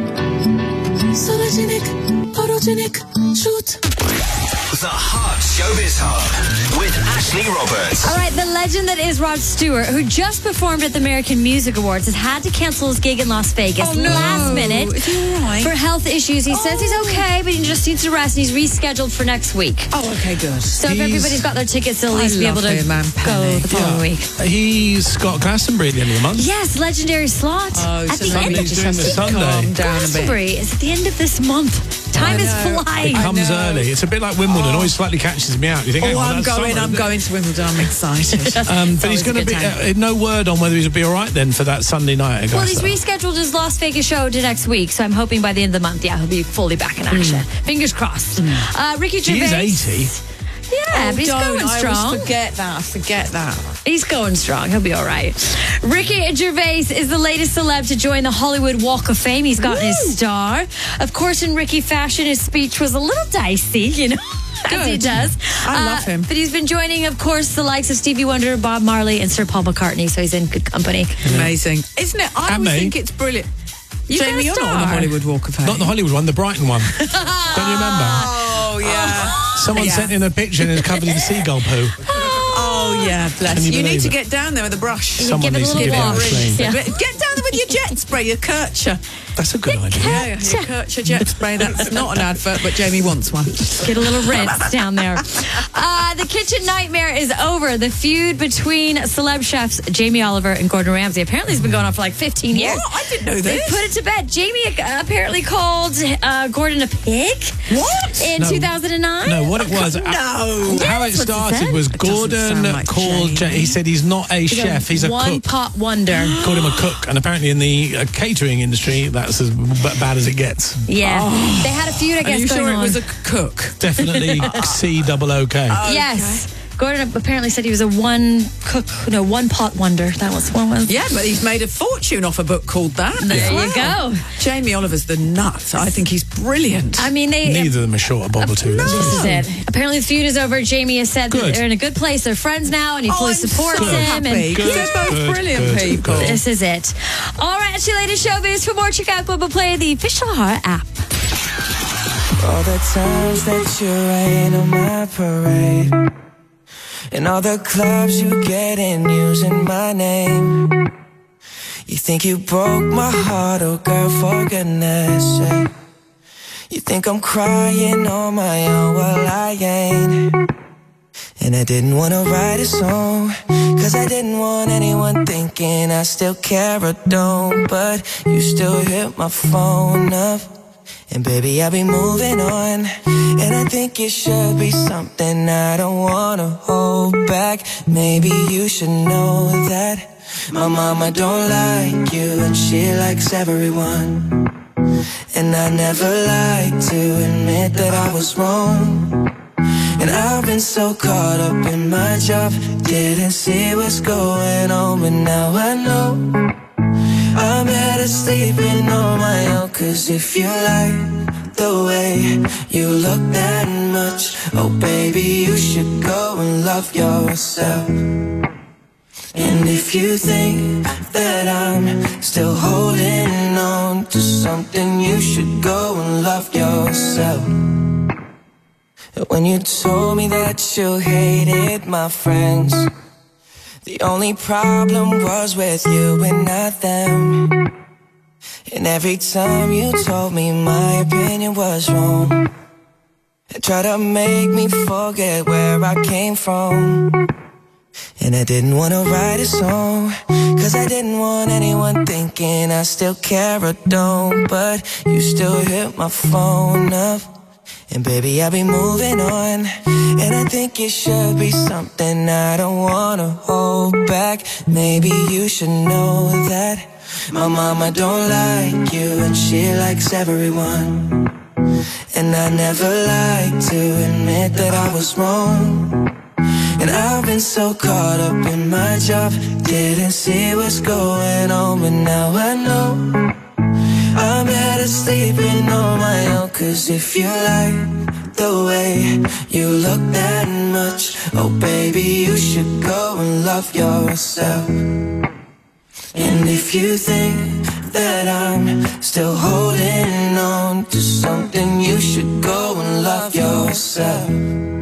sologenic, photogenic, shoot. The Hot Showbiz Hub with Ashley Roberts. All right, the legend that is Rod Stewart, who just performed at the American Music Awards, has had to cancel his gig in Las Vegas Oh, no. last minute Is he all right? for health issues. He says he's okay, but he just needs to rest, and he's rescheduled for next week. Oh, okay, good. So if He's- everybody's got their tickets, they'll at I least be able love to him, I'm go panicked. the following Yeah. week. He's got Glastonbury at the end of the month. Yes, legendary slot Oh, at so the maybe end he of He's just doing has the to Sunday. calm down a bit. Glastonbury is at the end of this month. Time I is know. flying. It comes know. early. It's a bit like Wimbledon. Always slightly catches me out. You think, hang Oh, on, I'm that's going, summer, I'm isn't it? going to Wimbledon. I'm excited. Um, but always he's a going to good be time. uh, no word on whether he'll be all right then for that Sunday night. at Well, he's Glasgow. rescheduled his Las Vegas show to next week, so I'm hoping by the end of the month, yeah, he'll be fully back in action. Fingers crossed. Uh, Ricky He Gervais. is eighty. Yeah, Oh, but he's don't. going I strong. always forget that. I forget that. He's going strong. He'll be all right. Ricky Gervais is the latest celeb to join the Hollywood Walk of Fame. He's gotten his star. Of course, in Ricky fashion, his speech was a little dicey, you know. As he Good. does. I love him. But he's been joining, of course, the likes of Stevie Wonder, Bob Marley, and Sir Paul McCartney, so he's in good company. Amazing. Isn't it? I And always me. think it's brilliant. You Jamie, got a you're not on the star. Hollywood Walk of Fame. Not the Hollywood one, the Brighton one. Don't you remember? Oh, yeah. Someone Yeah. sent in a picture and it's covered in seagull poo. Oh, yeah, bless. Can you You, need believe to it? get down there with a brush. Someone give it a needs to little give it a wash. clean. Yeah. Get down there with your jet spray, your Kircher. That's a good idea. Yeah, your Kircher jet spray. That's not an advert, but Jamie wants one. Get a little rinse down there. Uh, the kitchen nightmare is over. The feud between celeb chefs Jamie Oliver and Gordon Ramsay apparently has been going on for like fifteen years. What? I didn't know They this. put it to bed. Jamie uh, apparently called uh, Gordon a pig. What? In No. two thousand nine? No, what it was, No. uh, how Yeah, it that's what he started said. was It doesn't Gordon sound like called, Jamie. Ja- he said he's not a chef, he's a one cook. pot wonder. Called him a cook, and apparently in the uh, catering industry, that's as b- bad as it gets. Yeah. They had a feud, I Are guess, you going sure it on. was a cook? Definitely C double O K. Yes. Gordon apparently said he was a one cook, no, one pot wonder. That was one was. Yeah, but he's made a fortune off a book called that. There as you well. go. Jamie Oliver's the nut. I think he's brilliant. I mean, they. Neither of them are short a bob or two. that's This all. is it. Apparently, the feud is over. Jamie has said that Good. they're in a good place. They're friends now, and he Oh, fully I'm supports so him. happy. And Good, They're both good, brilliant good, people. good. this is it. All right, actually, latest showbiz. For more, check out Global Play, the official Heart app. All the times that you rain on my parade, and all the clubs you get in using my name. You think you broke my heart, oh girl, for goodness sake. You think I'm crying on my own, well I ain't. And I didn't wanna write a song, cause I didn't want anyone thinking I still care or don't. But you still hit my phone up, and baby, I'll be moving on. And I think it should be something I don't wanna hold back. Maybe you should know that my mama don't like you, and she likes everyone. And I never like to admit that I was wrong. And I've been so caught up in my job, didn't see what's going on, but now I know I'm better sleeping on my own. Cause if you like the way you look that much, oh baby, you should go and love yourself. And if you think that I'm still holding on to something, you should go and love yourself. When you told me that you hated my friends, the only problem was with you and not them. And every time you told me my opinion was wrong, and tried to make me forget where I came from. And I didn't want to write a song, cause I didn't want anyone thinking I still care or don't. But you still hit my phone up, and baby, I'll be moving on. And I think it should be something I don't wanna hold back. Maybe you should know that my mama don't like you, and she likes everyone. And I never liked to admit that I was wrong. And I've been so caught up in my job, didn't see what's going on, but now I know I'm better sleeping on my own. Cause if you like the way you look that much, oh baby, you should go and love yourself. And if you think that I'm still holding on to something, you should go and love yourself.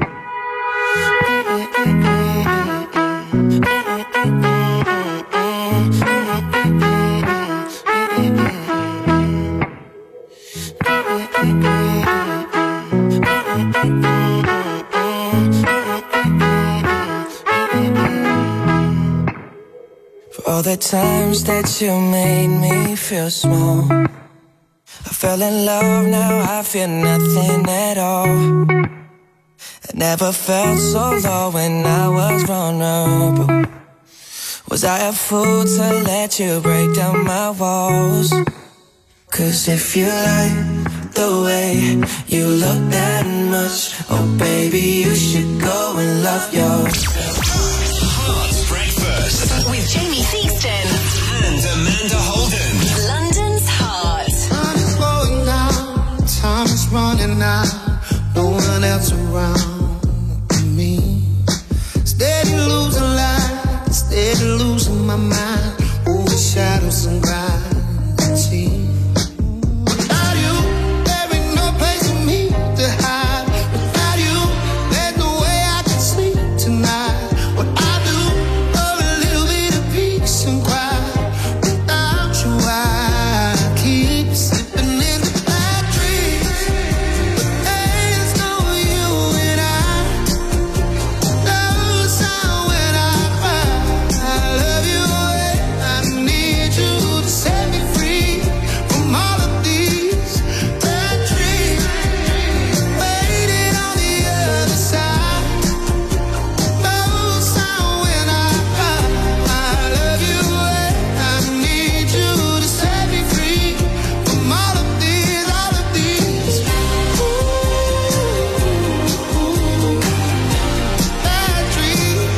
For all the times that you made me feel small, I fell in love, now I feel nothing at all. I never felt so low when I was vulnerable. Was I a fool to let you break down my walls? Cause if you like the way you look that much, oh baby, you should go and love yourself. Heart Breakfast with Jamie Theakston and Amanda Holden. London's Heart. Time is going out, time is running out, no one else around me. Steady losing light, steady losing my mind, over shadows and gravity. Without you, there ain't no place for me to hide. Without you, there's no way I can sleep tonight. What I do for a little bit of peace and quiet. Without you, I keep slipping into bad dreams. But there's no you and I. No sound when I cry. I love you and I need you to set me free from all of these bad dreams. Waiting on the other side. No sound when I cry. I love you and I need you to set me free from all of these, all of these. Ooh, bad dreams.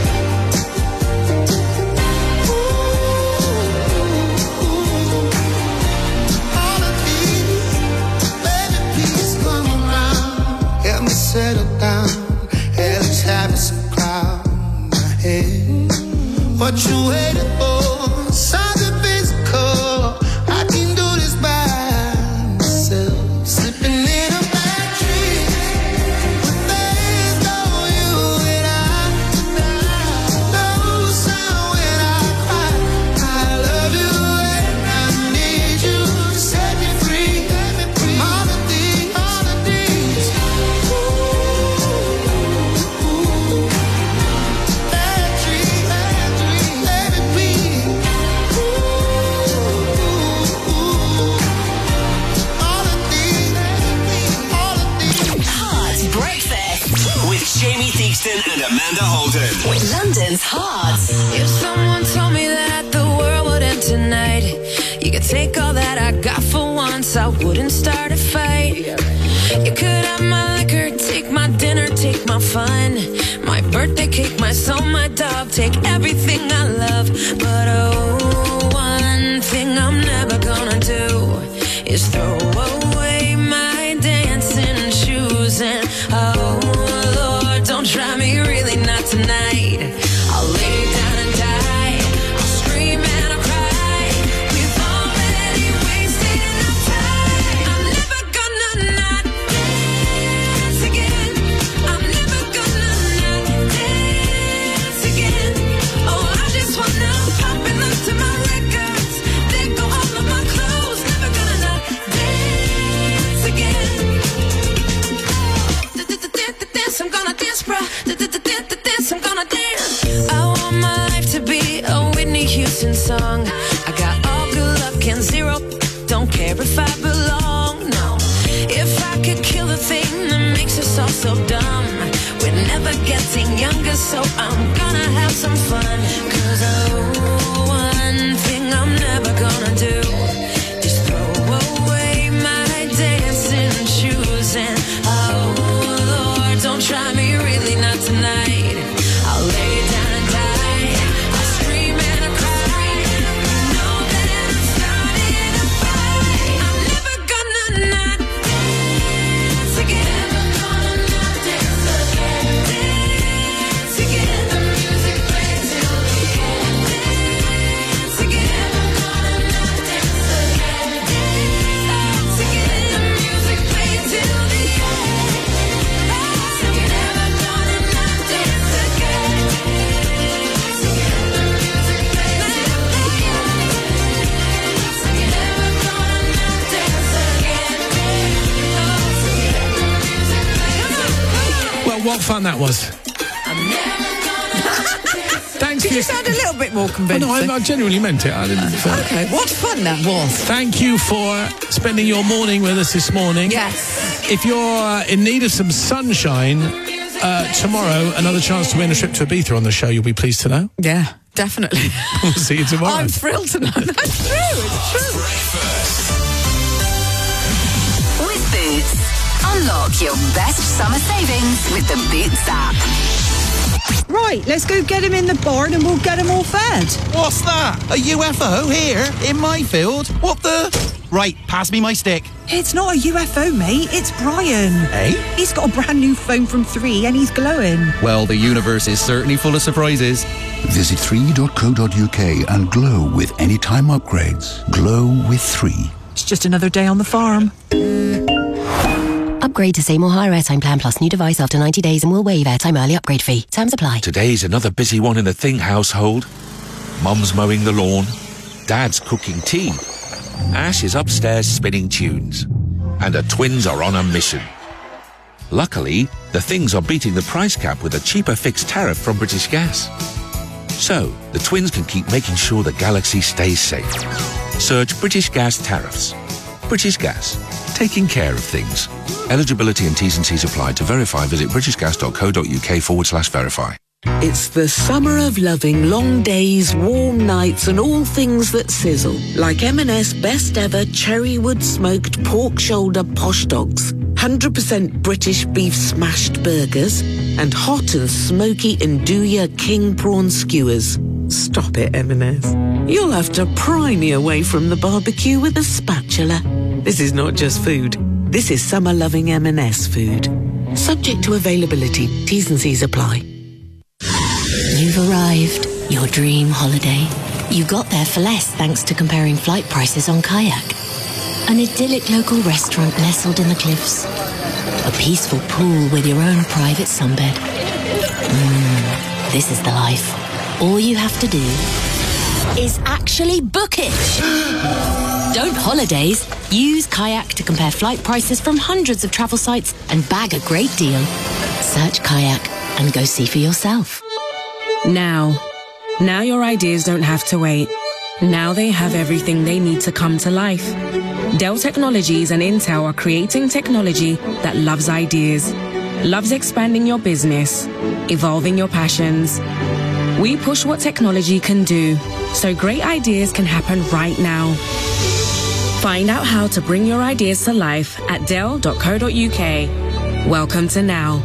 All of these, baby, please come around. Help me settle down. At least having some cloud in my head. What you waiting for? Something physical. I can do this by myself. Slipping in a bad dream. But there's no you and I. No sound when I cry. I love you and I need you to set me free from all of these, all of these. Ooh, bad dream, bad dream, baby, please. Ooh, all of these, all of these. Heart Breakfast With Jamie Theakston and Amanda Holden. London's Heart. If someone told me that the world would end tonight, you could take all that I got for once, I wouldn't start a fight. You could have my liquor, take my dinner, take my fun, my birthday cake, my soul, my dog, take everything I love. But oh, one thing I'm never gonna do is throw away my dancing shoes. And oh Lord, don't try me, really not tonight. I'll lay down and die, I'll scream and I'll cry. We've already wasted enough time. I'm never gonna not dance again. I'm never gonna not dance again. Oh, I just wanna pop and look to my records, then go all of my clothes. Never gonna not dance again. Dance, I'm gonna dance, bruh. Dance, I'm gonna dance. I want my life to be a Whitney Houston song. I got all good luck and zero. Don't care if I belong, no. If I could kill the thing that makes us all so dumb, we're never getting younger, so I'm gonna have some fun. Cause oh, one thing I'm never gonna do is throw away my dancing shoes. what fun that was. Thanks Did for you sound a little bit more Oh, convincing? no, I, I genuinely meant it. I didn't. Uh, Okay, what fun that was. Thank you for spending your morning with us this morning. Yes. If you're uh, in need of some sunshine, uh, tomorrow, another chance to win a trip to Ibiza on the show, you'll be pleased to know. Yeah, definitely. We'll see you tomorrow. I'm thrilled to know that's true. It's true. With Boots, unlock your best summer savings with the Boots app. Right, let's go get him in the barn and we'll get him all fed. What's that? A U F O here in my field? What the? Right, pass me my stick. It's not a U F O, mate. It's Brian. Eh? He's got a brand new phone from three and he's glowing. Well, the universe is certainly full of surprises. Visit three dot co dot uk and glow with anytime upgrades. Glow with three. It's just another day on the farm. Upgrade to Seymour Higher Airtime Plan Plus new device after ninety days and we'll waive airtime early upgrade fee. Terms apply. Today's another busy one in the Thing household. Mum's mowing the lawn. Dad's cooking tea. Ash is upstairs spinning tunes. And her twins are on a mission. Luckily, the Things are beating the price cap with a cheaper fixed tariff from British Gas. So, the twins can keep making sure the galaxy stays safe. Search British Gas tariffs. British Gas. Taking care of things. Eligibility and T's and C's apply. To verify, visit britishgas.co.uk forward slash verify. It's the summer of loving long days, warm nights and all things that sizzle. Like M and S best ever cherrywood smoked pork shoulder posh dogs. one hundred percent British beef smashed burgers. And hot and smoky Nduja king prawn skewers. Stop it, M and S. You'll have to pry me away from the barbecue with a spatula. This is not just food. This is summer-loving M and S food. Subject to availability. T's and C's apply. You've arrived. Your dream holiday. You got there for less thanks to comparing flight prices on Kayak. An idyllic local restaurant nestled in the cliffs. A peaceful pool with your own private sunbed. Mmm, this is the life. All you have to do is actually book it. Don't holidays. Use Kayak to compare flight prices from hundreds of travel sites and bag a great deal. Search Kayak and go see for yourself. Now. Now your ideas don't have to wait. Now they have everything they need to come to life. Dell Technologies and Intel are creating technology that loves ideas, loves expanding your business, evolving your passions. We push what technology can do, so great ideas can happen right now. Find out how to bring your ideas to life at dell dot co dot uk. Welcome to now.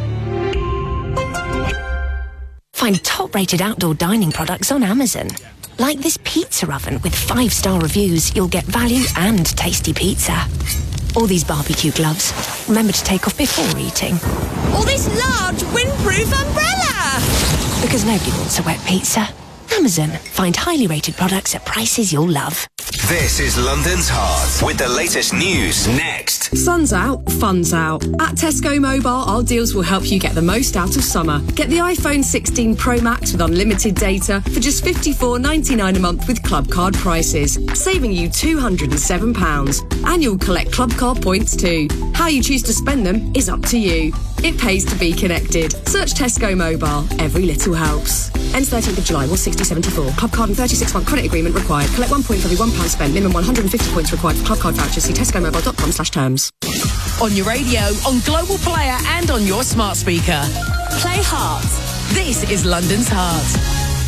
Find top-rated outdoor dining products on Amazon. Like this pizza oven with five-star reviews, you'll get value and tasty pizza. All these barbecue gloves. Remember to take off before eating. Or this large windproof umbrella! Because nobody wants a wet pizza. Amazon. Find highly rated products at prices you'll love. This is London's Heart with the latest news next. Sun's out, fun's out. At Tesco Mobile, our deals will help you get the most out of summer. Get the iPhone sixteen Pro Max with unlimited data for just fifty-four ninety-nine a month with Club Card prices, saving you two hundred seven pounds. And you'll collect Club Card points too. How you choose to spend them is up to you. It pays to be connected. Search Tesco Mobile. Every little helps. Ends thirteenth of July, or sixty seventy-four. Club Card and thirty-six month credit agreement required. Collect one point for every one pound spent. Minimum one hundred fifty points required for Club Card vouchers. See tesco mobile dot com slash terms. On your radio, on Global Player and on your smart speaker. Play Heart. This is London's Heart.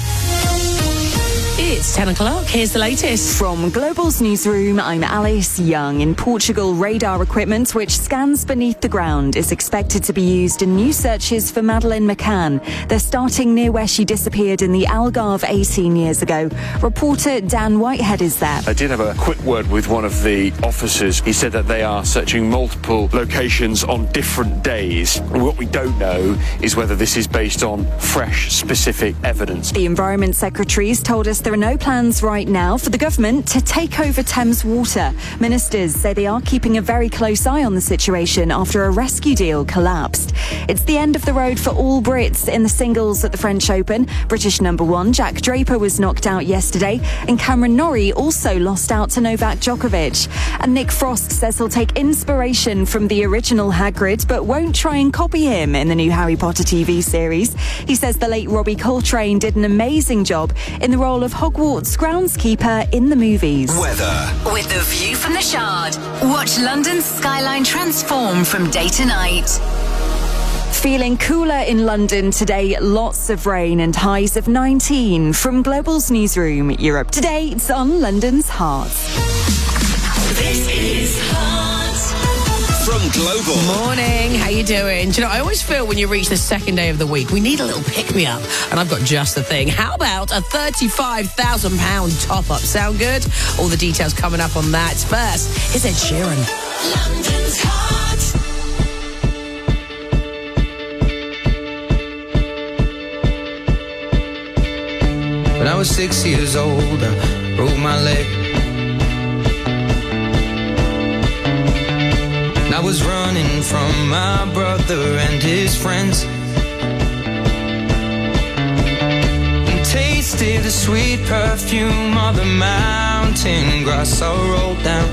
It's ten o'clock. Here's the latest. From Global's newsroom, I'm Alice Young. In Portugal, radar equipment which scans beneath the ground is expected to be used in new searches for Madeleine McCann. They're starting near where she disappeared in the Algarve eighteen years ago. Reporter Dan Whitehead is there. I did have a quick word with one of the officers. He said that they are searching multiple locations on different days. What we don't know is whether this is based on fresh, specific evidence. The Environment Secretary's told us there are no plans right now for the government to take over Thames Water. Ministers say they are keeping a very close eye on the situation after a rescue deal collapsed. It's the end of the road for all Brits in the singles at the French Open. British number one Jack Draper was knocked out yesterday, and Cameron Norrie also lost out to Novak Djokovic. And Nick Frost says he'll take inspiration from the original Hagrid, but won't try and copy him in the new Harry Potter T V series. He says the late Robbie Coltrane did an amazing job in the role of Hogwarts groundskeeper in the movies. Weather. With the view from the Shard, watch London's skyline transform from day to night. Feeling cooler in London today, lots of rain and highs of nineteen. From Global's newsroom, you're up to date on London's hearts. This is Heart. From Global. Morning, how you doing? Do you know, I always feel when you reach the second day of the week, we need a little pick-me-up, and I've got just the thing. How about a thirty-five thousand pounds top-up? Sound good? All the details coming up on that. First, here's Ed Sheeran. London's Heart. When I was six years old, I broke my leg. I was running from my brother and his friends, and tasted the sweet perfume of the mountain grass I rolled down.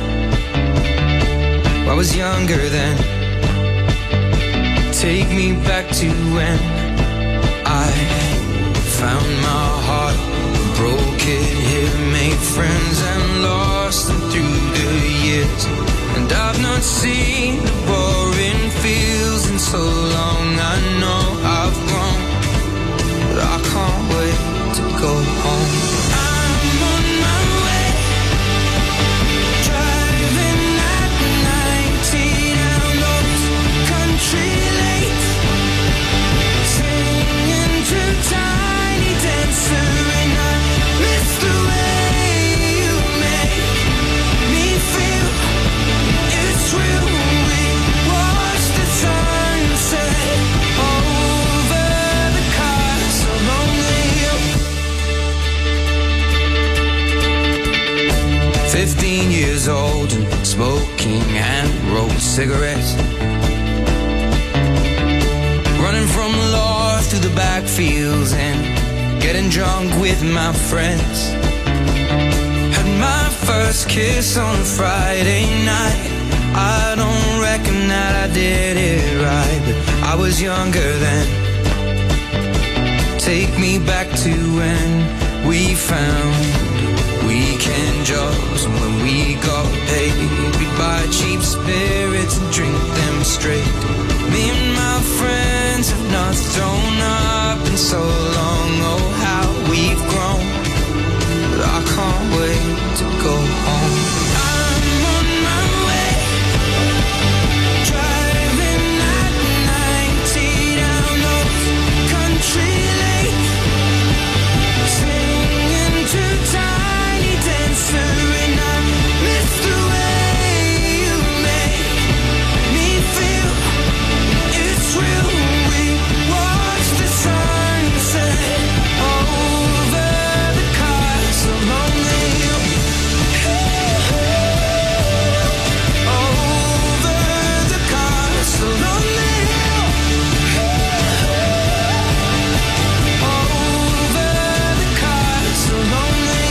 I was younger then. Take me back to when I found my heart, broke it here, made friends and lost them through the years. And I've not seen the boring fields in so long. I know I've grown, but I can't wait to go home. I'm on my way, driving at nineteen down those country lanes, singing to Tiny Dancer, and I miss the way you make me feel. It's real. We watch the sunset over the castle on the hill. Fifteen years old and smoking and rolled cigarettes, running from the law through the backfields and getting drunk with my friends. Had my first kiss on a Friday night. I don't reckon that I did it right, but I was younger then. Take me back to when we found weekend jobs, and when we got paid, we'd buy cheap spirits and drink them straight. Me and my friends have not thrown up in so long. Oh, how we've grown, but I can't wait to go home. I'm on my way, driving at ninety down those country lanes, singing to Tiny Dancer, and I miss the way you make me feel. It's real. We watch the sunset over the castle on the hill. Over the castle on the hill. Over the castle on the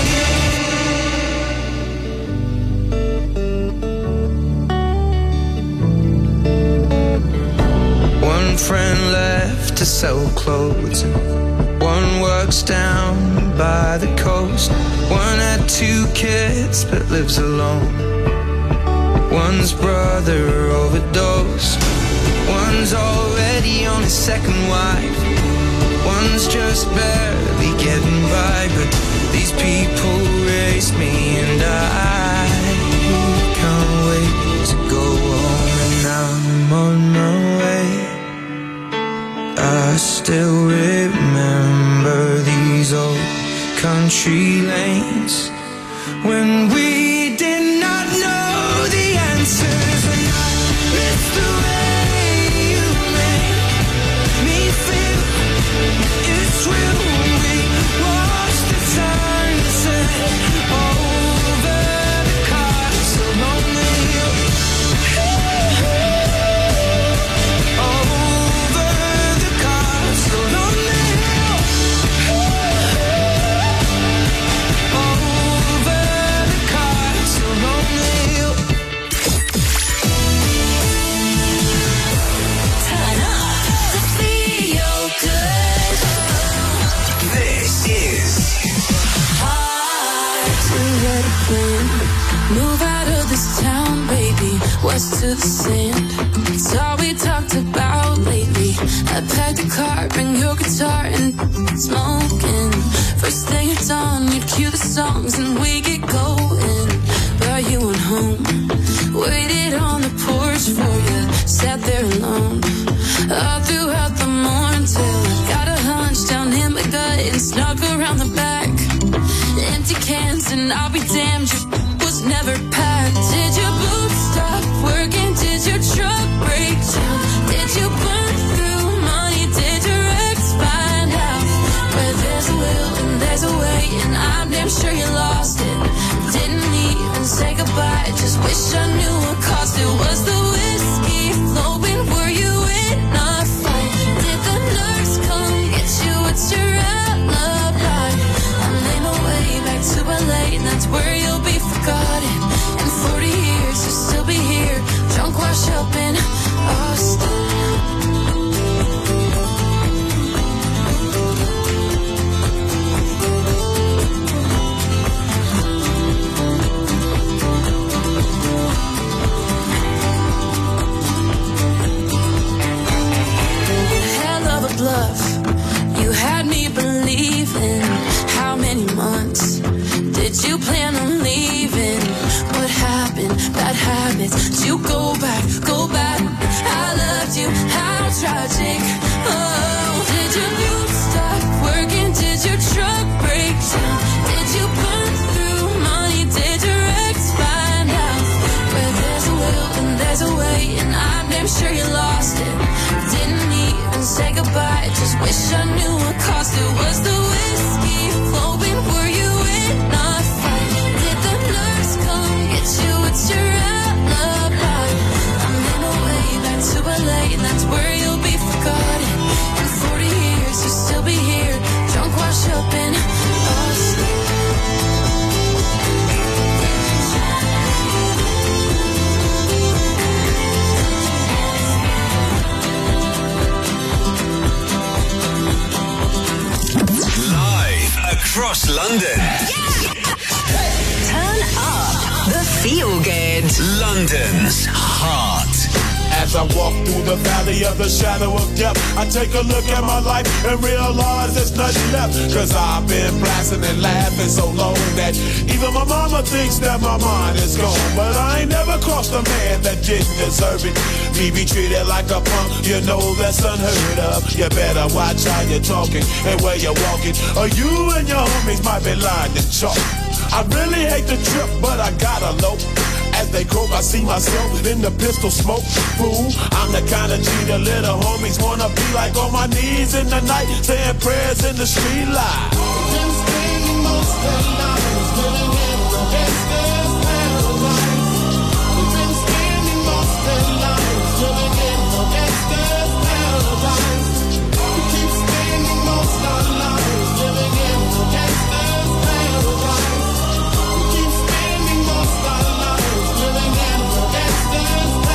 hill. One friend left to sell clothes, one works down by the coast. One had two kids but lives alone. One's brother overdosed. One's already on his second wife. One's just barely getting by. But these people raised me, and I can't wait to go home. And I'm on my way. I still remember these old country lanes when we did not know the answers, and I miss the way you make me feel. It's real. We watch the sunset over to the sand. It's all we talked about lately. I packed a car, bring your guitar and smoking. First thing it's on, you'd cue the songs and we get going. But you went home, waited on the porch for you, sat there alone all throughout the morning till I got a hunch down in my gut and snuck around the back. Empty cans and I'll be damned, your was never packed. Did your boots stop working? Did your truck break down? Did you burn through money? Did your ex find out? Where there's a will and there's a way, and I'm damn sure you lost it. Didn't even say goodbye, just wish I knew what cost it. Was the whiskey flowing? Were you in a fight? Did the nurse come get you? What's your alibi? I'm in a way back to L A, and that's where you'll be forgotten. In forty years you'll still be here, drunk, washed up in Austin. Bluff. You had me believing. How many months did you plan on leaving? What happened? Bad habits. Did you go back? Go back. I loved you. How tragic. Oh, did your boots stop working? Did your truck break down? Did you burn through money? Did your ex find out? Where there's a will and there's a way, and I'm damn sure you lost it. Didn't even say goodbye, just wish I knew what cost it. Was the whiskey flowing? Were you in a fight? Did the nurse come get you? It's your alibi. I'm in a way back to L A, and that's where you'll be forgotten. In forty years you'll still be here, drunk, washed up in Austin. Across London. Yeah. Turn up the feel good. London's heart. As I walk through the valley of the shadow of death, I take a look at my life and realize there's nothing left. Cause I've been blasting and laughing so long that even my mama thinks that my mind is gone. But I ain't never crossed a man that didn't deserve it. Me be treated like a punk, you know that's unheard of. You better watch how you're talking and where you're walking, or you and your homies might be lying to chalk. I really hate the trip, but I gotta low. As they croak, I see myself in the pistol smoke. Fool, I'm the kind of G the little homies wanna be like, on my knees in the night, saying prayers in the street light. Them screaming most of the night.